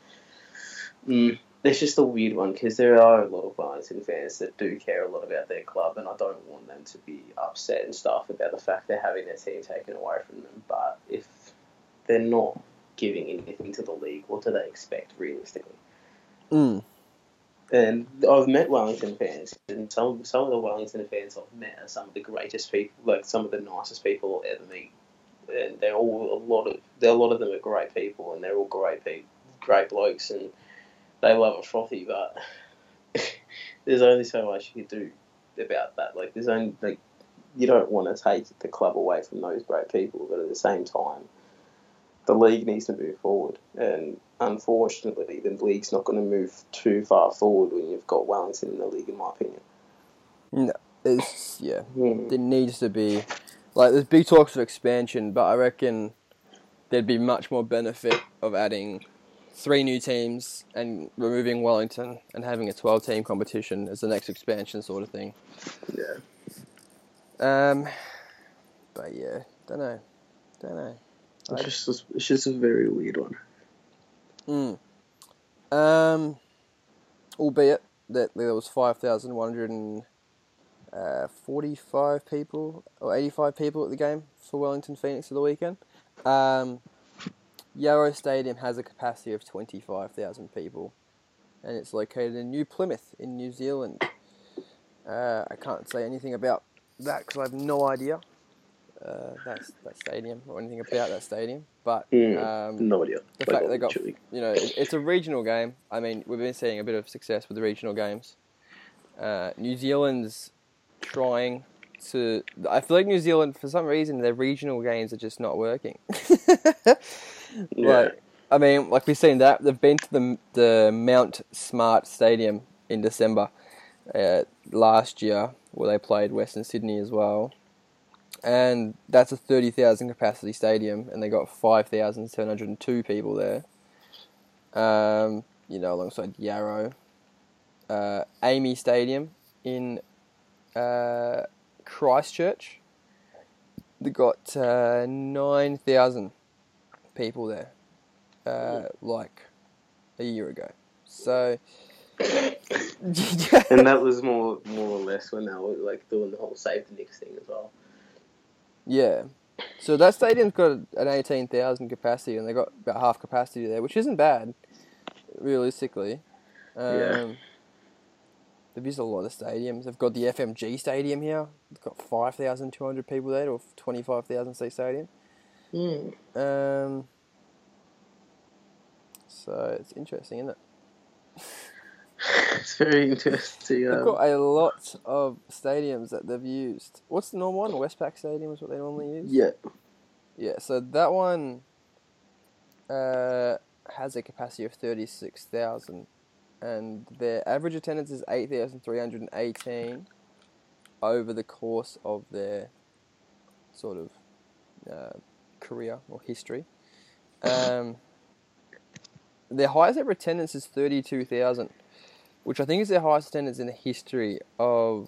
it's just a weird one, because there are a lot of Wellington fans that do care a lot about their club, and I don't want them to be upset and stuff about the fact they're having their team taken away from them. But if they're not giving anything to the league, what do they expect realistically? And I've met Wellington fans, and some of the Wellington fans I've met are some of the greatest people, like some of the nicest people I'll ever meet. And they're all a lot of them are great people, and they're all great blokes, and they love a frothy. But there's only so much you can do about that. Like, there's only, like, you don't want to take the club away from those great people, but at the same time, the league needs to move forward, and unfortunately, the league's not going to move too far forward when you've got Wellington in the league, in my opinion. No, there needs to be, like, there's big talks of expansion, but I reckon there'd be much more benefit of adding 3 new teams and removing Wellington and having a 12-team competition as the next expansion sort of thing. Yeah. But yeah, don't know. It's just a very weird one. Albeit that there was 5,145 people or 85 people at the game for Wellington Phoenix of the weekend. Yarrow Stadium has a capacity of 25,000 people, and it's located in New Plymouth in New Zealand. I can't say anything about that because I have no idea. that stadium or anything about that stadium, but No idea. the fact they got, it's a regional game. I mean, we've been seeing a bit of success with the regional games. New Zealand's trying to. I feel like New Zealand, for some reason, their regional games are just not working. Yeah. I mean, we've seen that. They've been to the Mount Smart Stadium in December last year, where they played Western Sydney as well. And that's a 30,000 capacity stadium, and they got 5,702 people there. Alongside Yarrow. Amy Stadium in Christchurch. They got 9,000 people there, a year ago. So, and that was more or less when they were doing the whole Save the Knicks thing as well. Yeah. So that stadium's got an 18,000 capacity, and they got about half capacity there, which isn't bad, realistically. They've used a lot of stadiums. They've got the FMG Stadium here. They've got 5,200 people there, or 25,000 seat stadium. So it's interesting, isn't it? It's very interesting. They've got a lot of stadiums that they've used. What's the normal one? Westpac Stadium is what they normally use? Yeah. Yeah, so that one has a capacity of 36,000, and their average attendance is 8,318 over the course of their sort of career or history. Their highest ever attendance is 32,000, which I think is their highest attendance in the history of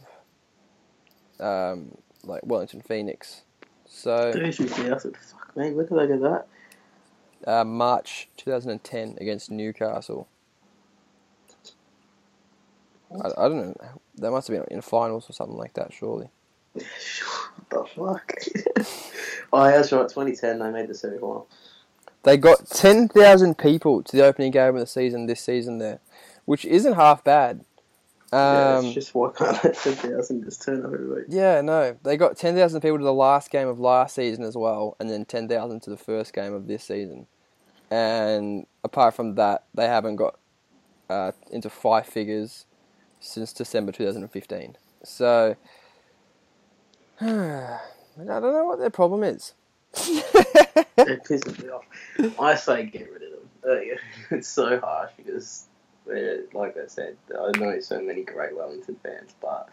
Wellington Phoenix. So 32,000. Fuck, man, where did I get that? March 2010 against Newcastle. I don't know. That must have been in finals or something like that, surely. What the fuck? Oh, yeah, that's right. 2010, they made the semi-final. They got 10,000 people to the opening game of the season this season there, which isn't half bad. It's just why can't that 10,000 just turn up every week? Yeah, no. They got 10,000 people to the last game of last season as well, and then 10,000 to the first game of this season. And apart from that, they haven't got into 5 figures since December 2015. So, I don't know what their problem is. It pisses me off. I say get rid of them. It's so harsh because, like I said, I know so many great Wellington fans, but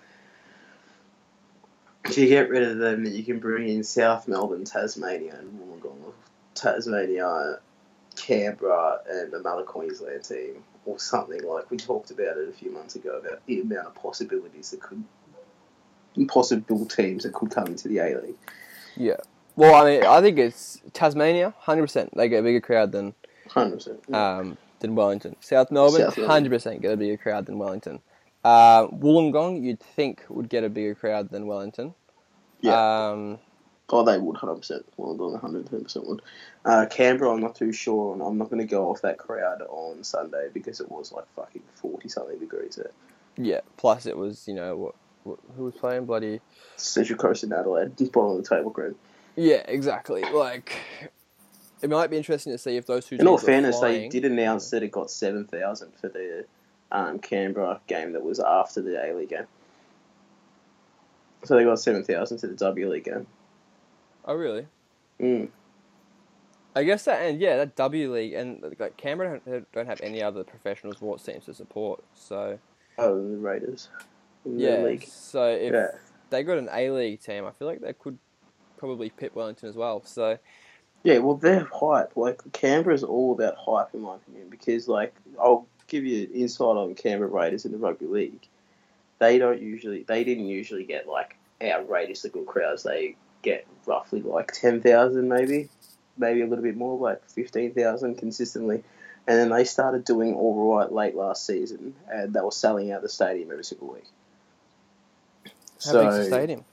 if you get rid of them, you can bring in South Melbourne, Tasmania, and Wollongong, Tasmania, Canberra, and another Queensland team, or something like we talked about it a few months ago about the amount of possibilities impossible teams that could come into the A-League. Yeah. Well, I mean, I think it's Tasmania, 100%. They get a bigger crowd than 100%. Yeah. Than Wellington. South Melbourne, 100% get a bigger crowd than Wellington. Wollongong, you'd think would get a bigger crowd than Wellington. Yeah. They would, 100%. Wollongong, 110% would. Canberra, I'm not too sure, and I'm not going to go off that crowd on Sunday because it was like fucking 40-something degrees there. Yeah, plus it was, who was playing? Bloody Central Coast in Adelaide, bottom of the table crowd. Yeah, exactly. It might be interesting to see if those two teams in all are fairness, flying. They did announce that it got 7,000 for the Canberra game that was after the A-League game. So they got 7,000 to the W League game. Oh, really? Mm. I guess that W League, and Canberra don't have any other professional sports teams to support, so... Oh, the Raiders. Yeah, league. So if they got an A-League team, I feel like they could probably pit Wellington as well, so... Yeah, well, they're hype. Canberra's all about hype, in my opinion, because, I'll give you an insight on Canberra Raiders in the rugby league. They didn't usually get, outrageously good crowds. They get roughly, 10,000, maybe a little bit more, 15,000 consistently. And then they started doing all right late last season, and they were selling out the stadium every single week. How big's the stadium?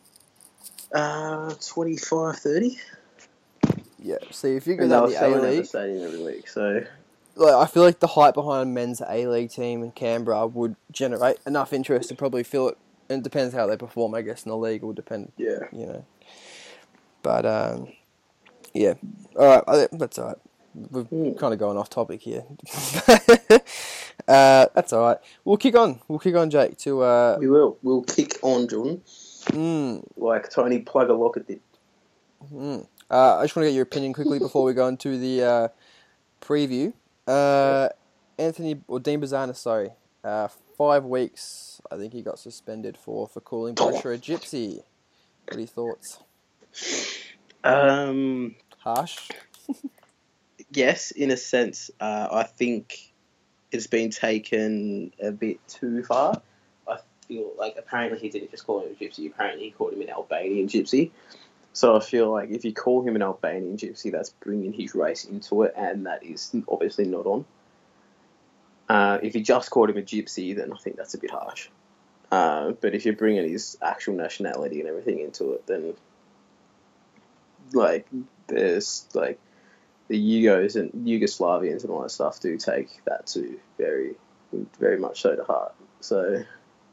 25, 30. Yeah, see, if you go down the A-League... stadium every week, so... I feel like the hype behind men's A-League team in Canberra would generate enough interest to probably fill it. And it depends how they perform, I guess, in the league. It will depend, Yeah. But yeah, all right, that's all right. We've kind of gone off topic here. That's all right. We'll kick on. Jake. To We will. We'll kick on, Jordan. Like Tony Plugger Lockett did. I just want to get your opinion quickly before we go into the preview. Dean Bazana, sorry. 5 weeks, I think he got suspended for calling Borussia a gypsy. What are your thoughts? Harsh? Yes, in a sense. I think it's been taken a bit too far. I feel like apparently he didn't just call him a gypsy, apparently he called him an Albanian gypsy. So I feel like if you call him an Albanian gypsy, that's bringing his race into it, and that is obviously not on. If you just called him a gypsy, then I think that's a bit harsh. But if you're bringing his actual nationality and everything into it, then like there's like the Yugos and Yugoslavians and all that stuff do take that to very, very much so to heart. So,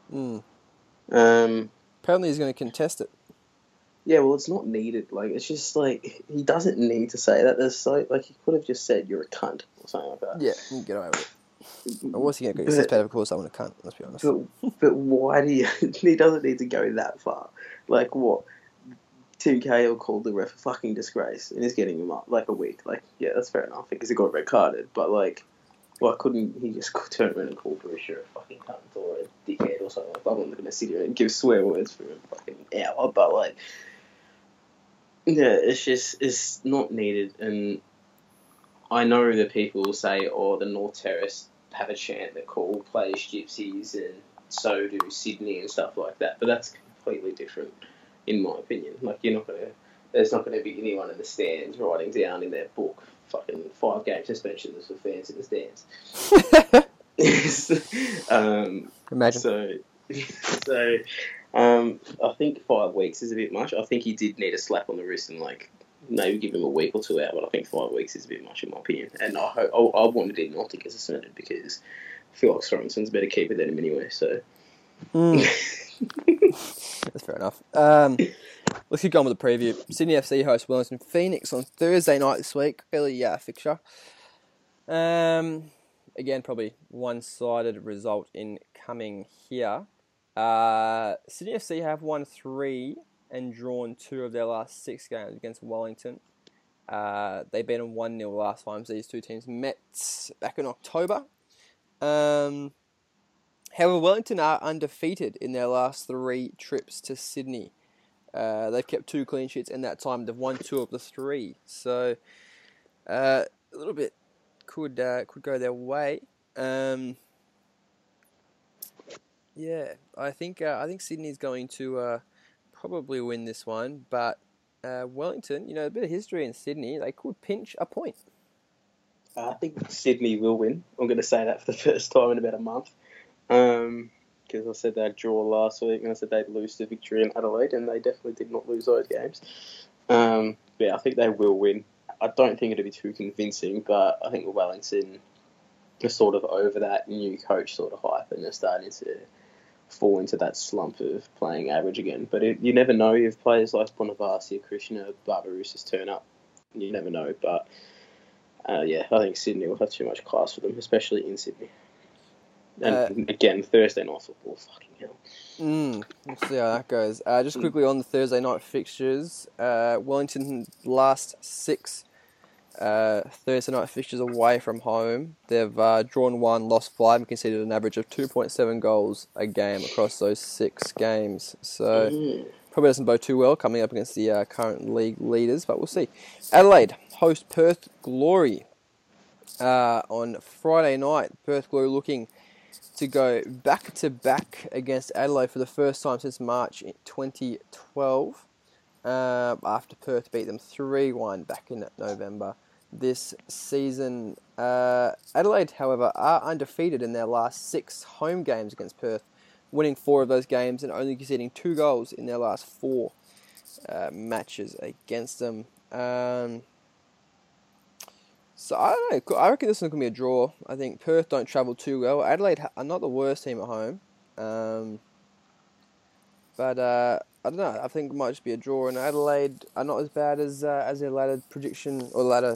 apparently he's going to contest it. Yeah, well, it's not needed. Like, it's just like he doesn't need to say that. There's so like he could have just said you're a cunt or something like that. Yeah, you can get away with it. Or what's he going to get suspended for calling someone a cunt? Let's be honest. But why do you? He doesn't need to go that far. Like what? 2K will call the ref a fucking disgrace and he's getting him up like a week. Like, yeah, that's fair enough because he got red carded. But like, why couldn't he just turn around and call Borussia a fucking cunt or a dickhead or something? Like, I'm not going to sit here and give swear words for a fucking hour, but like, yeah, it's not needed. And I know that people will say, oh, the North Terrace have a chant that call players gypsies and so do Sydney and stuff like that. But that's completely different. In my opinion, like there's not gonna be anyone in the stands writing down in their book fucking 5-game suspensions for fans in the stands. Imagine. I think 5 weeks is a bit much. I think he did need a slap on the wrist and like maybe give him a week or 2 out. But I think 5 weeks is a bit much in my opinion. And I wanted him not to get suspended because I feel like Sorenson's a better keeper than him anyway. So. That's fair enough. Let's keep going with the preview. Sydney FC host Wellington Phoenix on Thursday night this week. Early fixture. Again, probably one-sided result in coming here. Sydney FC have won 3 and drawn 2 of their last 6 games against Wellington. They beat them 1-0 last time these two teams met back in October. However, Wellington are undefeated in their last 3 trips to Sydney. They've kept 2 clean sheets in that time. They've won 2 of the 3. So, a little bit could go their way. Yeah, I think Sydney's going to probably win this one. But Wellington, a bit of history in Sydney, they could pinch a point. I think Sydney will win. I'm going to say that for the first time in about a month. Because I said they'd draw last week and I said they'd lose to Victoria and Adelaide, and they definitely did not lose those games. Yeah, I think they will win. I don't think it'll be too convincing, but I think Wellington are sort of over that new coach sort of hype and they're starting to fall into that slump of playing average again. But you never know if players like Bonavacia, Krishna, Barbarouses turn up. You never know, but yeah, I think Sydney will have too much class for them, especially in Sydney. And again, Thursday night football, fucking hell. We'll see how that goes. Just quickly on the Thursday night fixtures, Wellington last 6 Thursday night fixtures away from home. They've drawn 1, lost 5, and conceded an average of 2.7 goals a game across those 6 games. So probably doesn't bode too well coming up against the current league leaders, but we'll see. Adelaide host Perth Glory on Friday night. Perth Glory looking to go back-to-back against Adelaide for the first time since March 2012, after Perth beat them 3-1 back in November this season. Adelaide, however, are undefeated in their last 6 home games against Perth, winning 4 of those games and only conceding 2 goals in their last 4 matches against them. So, I don't know. I reckon this one's going to be a draw. I think Perth don't travel too well. Adelaide are not the worst team at home. But I don't know. I think it might just be a draw, and Adelaide are not as bad as their ladder prediction or ladder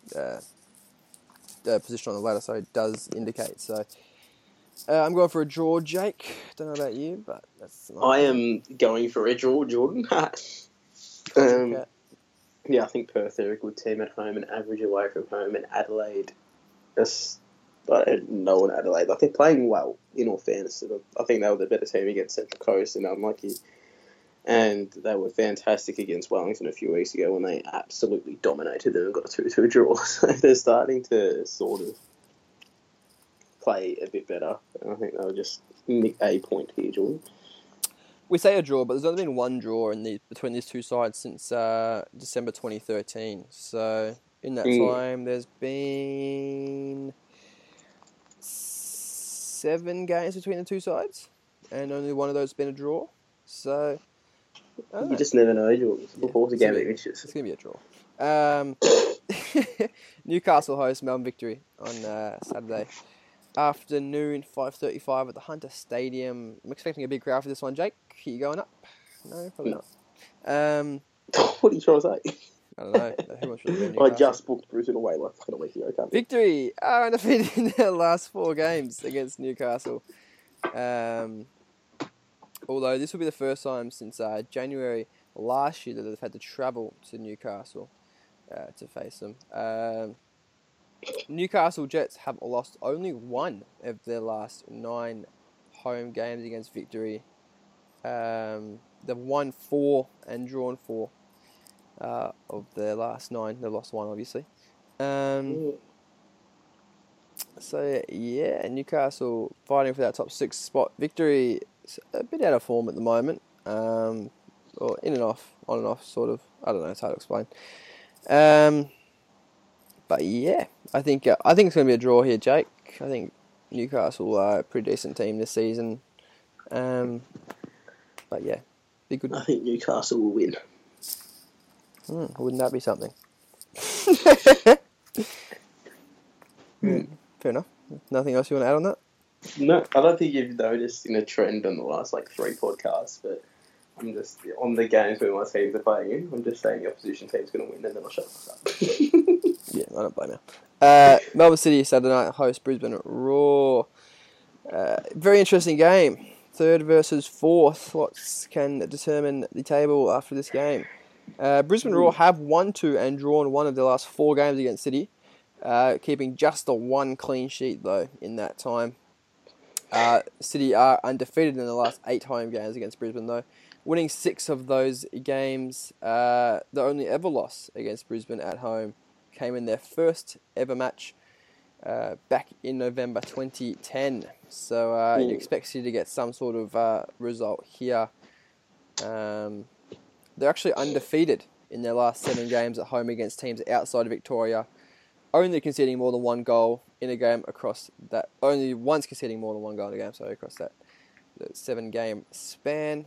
position on the ladder, so it does indicate. So I'm going for a draw, Jake. Don't know about you, but that's. I am going for a draw, Jordan. Okay. Yeah, I think Perth are a good team at home and average away from home, and Adelaide. I don't know in Adelaide. Like, they're playing well, in all fairness to them. I think they were the better team against Central Coast and unlucky. And they were fantastic against Wellington a few weeks ago when they absolutely dominated them and got a 2-2 draw. So they're starting to sort of play a bit better. And I think they'll just nick a point here, Jordan. We say a draw, but there's only been one draw between these two sides since December 2013. So in that time, there's been 7 games between the two sides, and only one of those has been a draw. So you just never know, Jordan. Football's a game of inches. It's going to be a draw. Newcastle host Melbourne Victory on Saturday afternoon, 5:35 at the Hunter Stadium. I'm expecting a big crowd for this one, Jake. Are you going up? No, probably not. What are you trying to say? I don't know. Who wants to live in I Newcastle? just booked Brisbane away like fucking a week ago, can't you? Victory are undefeated in their last 4 games against Newcastle. Although this will be the first time since January last year that they've had to travel to Newcastle to face them. Newcastle Jets have lost only 1 of their last 9 home games against Victory. They've won 4 and drawn 4 of their last 9. They've lost 1, obviously. So, yeah, Newcastle fighting for that top 6 spot. Victory is a bit out of form at the moment. Or in and off, on and off, sort of. I don't know, it's hard to explain. But, yeah, I think it's going to be a draw here, Jake. I think Newcastle are a pretty decent team this season. But, yeah, be good. I think Newcastle will win. Wouldn't that be something? Fair enough. Nothing else you want to add on that? No, I don't think you've noticed in a trend on the last 3 podcasts, but I'm just on the games where my teams are playing in. I'm just saying the opposition team's going to win, and then I'll shut up. Yeah, I don't blame you. Melbourne City Saturday night host Brisbane Roar. Very interesting game. 3rd versus 4th. What can determine the table after this game? Brisbane Roar have won 2 and drawn 1 of their last 4 games against City, keeping just the 1 clean sheet though in that time. City are undefeated in the last 8 home games against Brisbane though, winning 6 of those games. The only ever loss against Brisbane at home came in their first ever match back in November 2010. So you expect City to get some sort of result here. They're actually undefeated in their last 7 games at home against teams outside of Victoria, only conceding more than 1 goal in a game across that. Only once conceding more than 1 goal in a game, so across that 7-game span.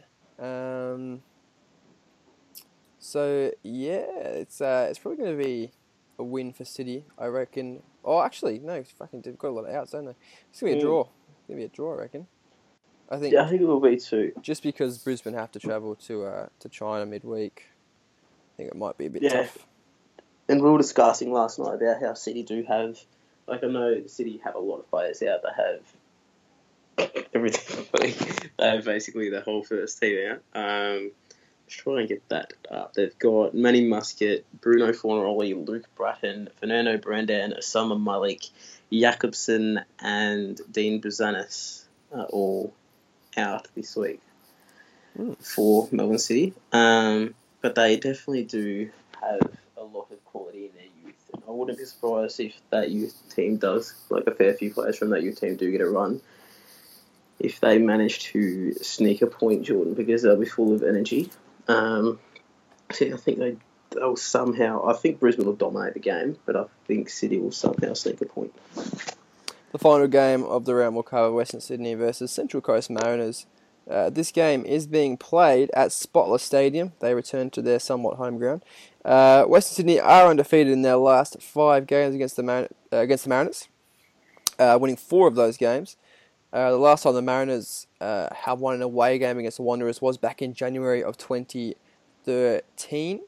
So yeah, it's probably going to be a win for City, I reckon. Oh, actually, no, fucking they've got a lot of outs, don't they? It's going to be a draw. It's going to be a draw, I reckon. I think it will be too. Just because Brisbane have to travel to China midweek, I think it might be a bit tough. And we were discussing last night about how City do have, I know City have a lot of players out that have everything. They have basically the whole first team out. Let's try and get that up. They've got Manny Muscat, Bruno Fornaroli, Luke Bratton, Fernando Brandan, Osama Malik, Jakobsen, and Dean Buzanis are all out this week for Melbourne City. But they definitely do have a lot of quality in their youth. And I wouldn't be surprised if that youth team does, a fair few players from that youth team do get a run, if they manage to sneak a point, Jordan, because they'll be full of energy. I think they'll somehow... I think Brisbane will dominate the game, but I think City will somehow sneak a point. The final game of the round will cover Western Sydney versus Central Coast Mariners. This game is being played at Spotless Stadium. They return to their somewhat home ground. Western Sydney are undefeated in their last 5 games against the Mariners, winning 4 of those games. The last time the Mariners have won an away game against the Wanderers was back in January of 2013.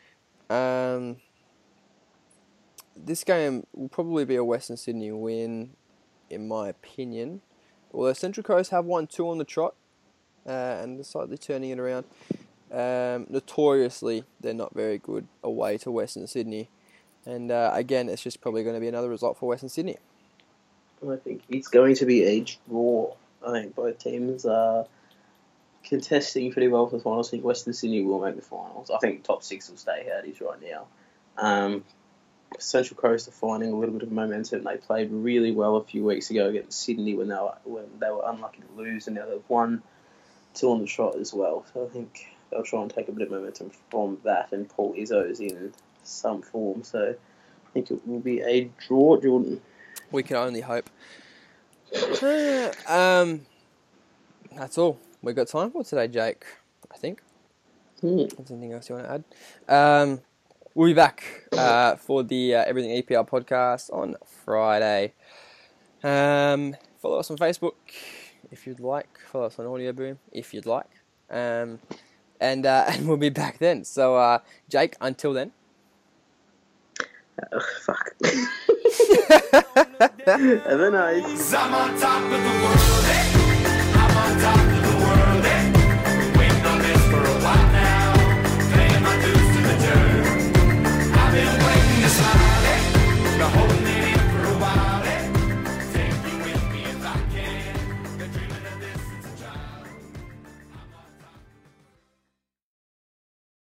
This game will probably be a Western Sydney win, in my opinion. Although Central Coast have won 2 on the trot, and they're slightly turning it around. Notoriously, they're not very good away to Western Sydney. And again, it's just probably going to be another result for Western Sydney. I think it's going to be a draw. I think both teams are contesting pretty well for the finals. I think Western Sydney will make the finals. I think top 6 will stay how it is right now. Central Coast are finding a little bit of momentum. They played really well a few weeks ago against Sydney when they were unlucky to lose, and now they've won 2 on the trot as well. So I think they'll try and take a bit of momentum from that, and Paul Izzo's in some form. So I think it will be a draw, Jordan. We can only hope. That's all we've got time for today, Jake, I think. Is there anything else you want to add? We'll be back for the Everything EPL podcast on Friday. Follow us on Facebook if you'd like. Follow us on Audio Boom if you'd like. And we'll be back then. So, Jake, until then. Fuck. Have a nice. I'm on top of the world. Hey!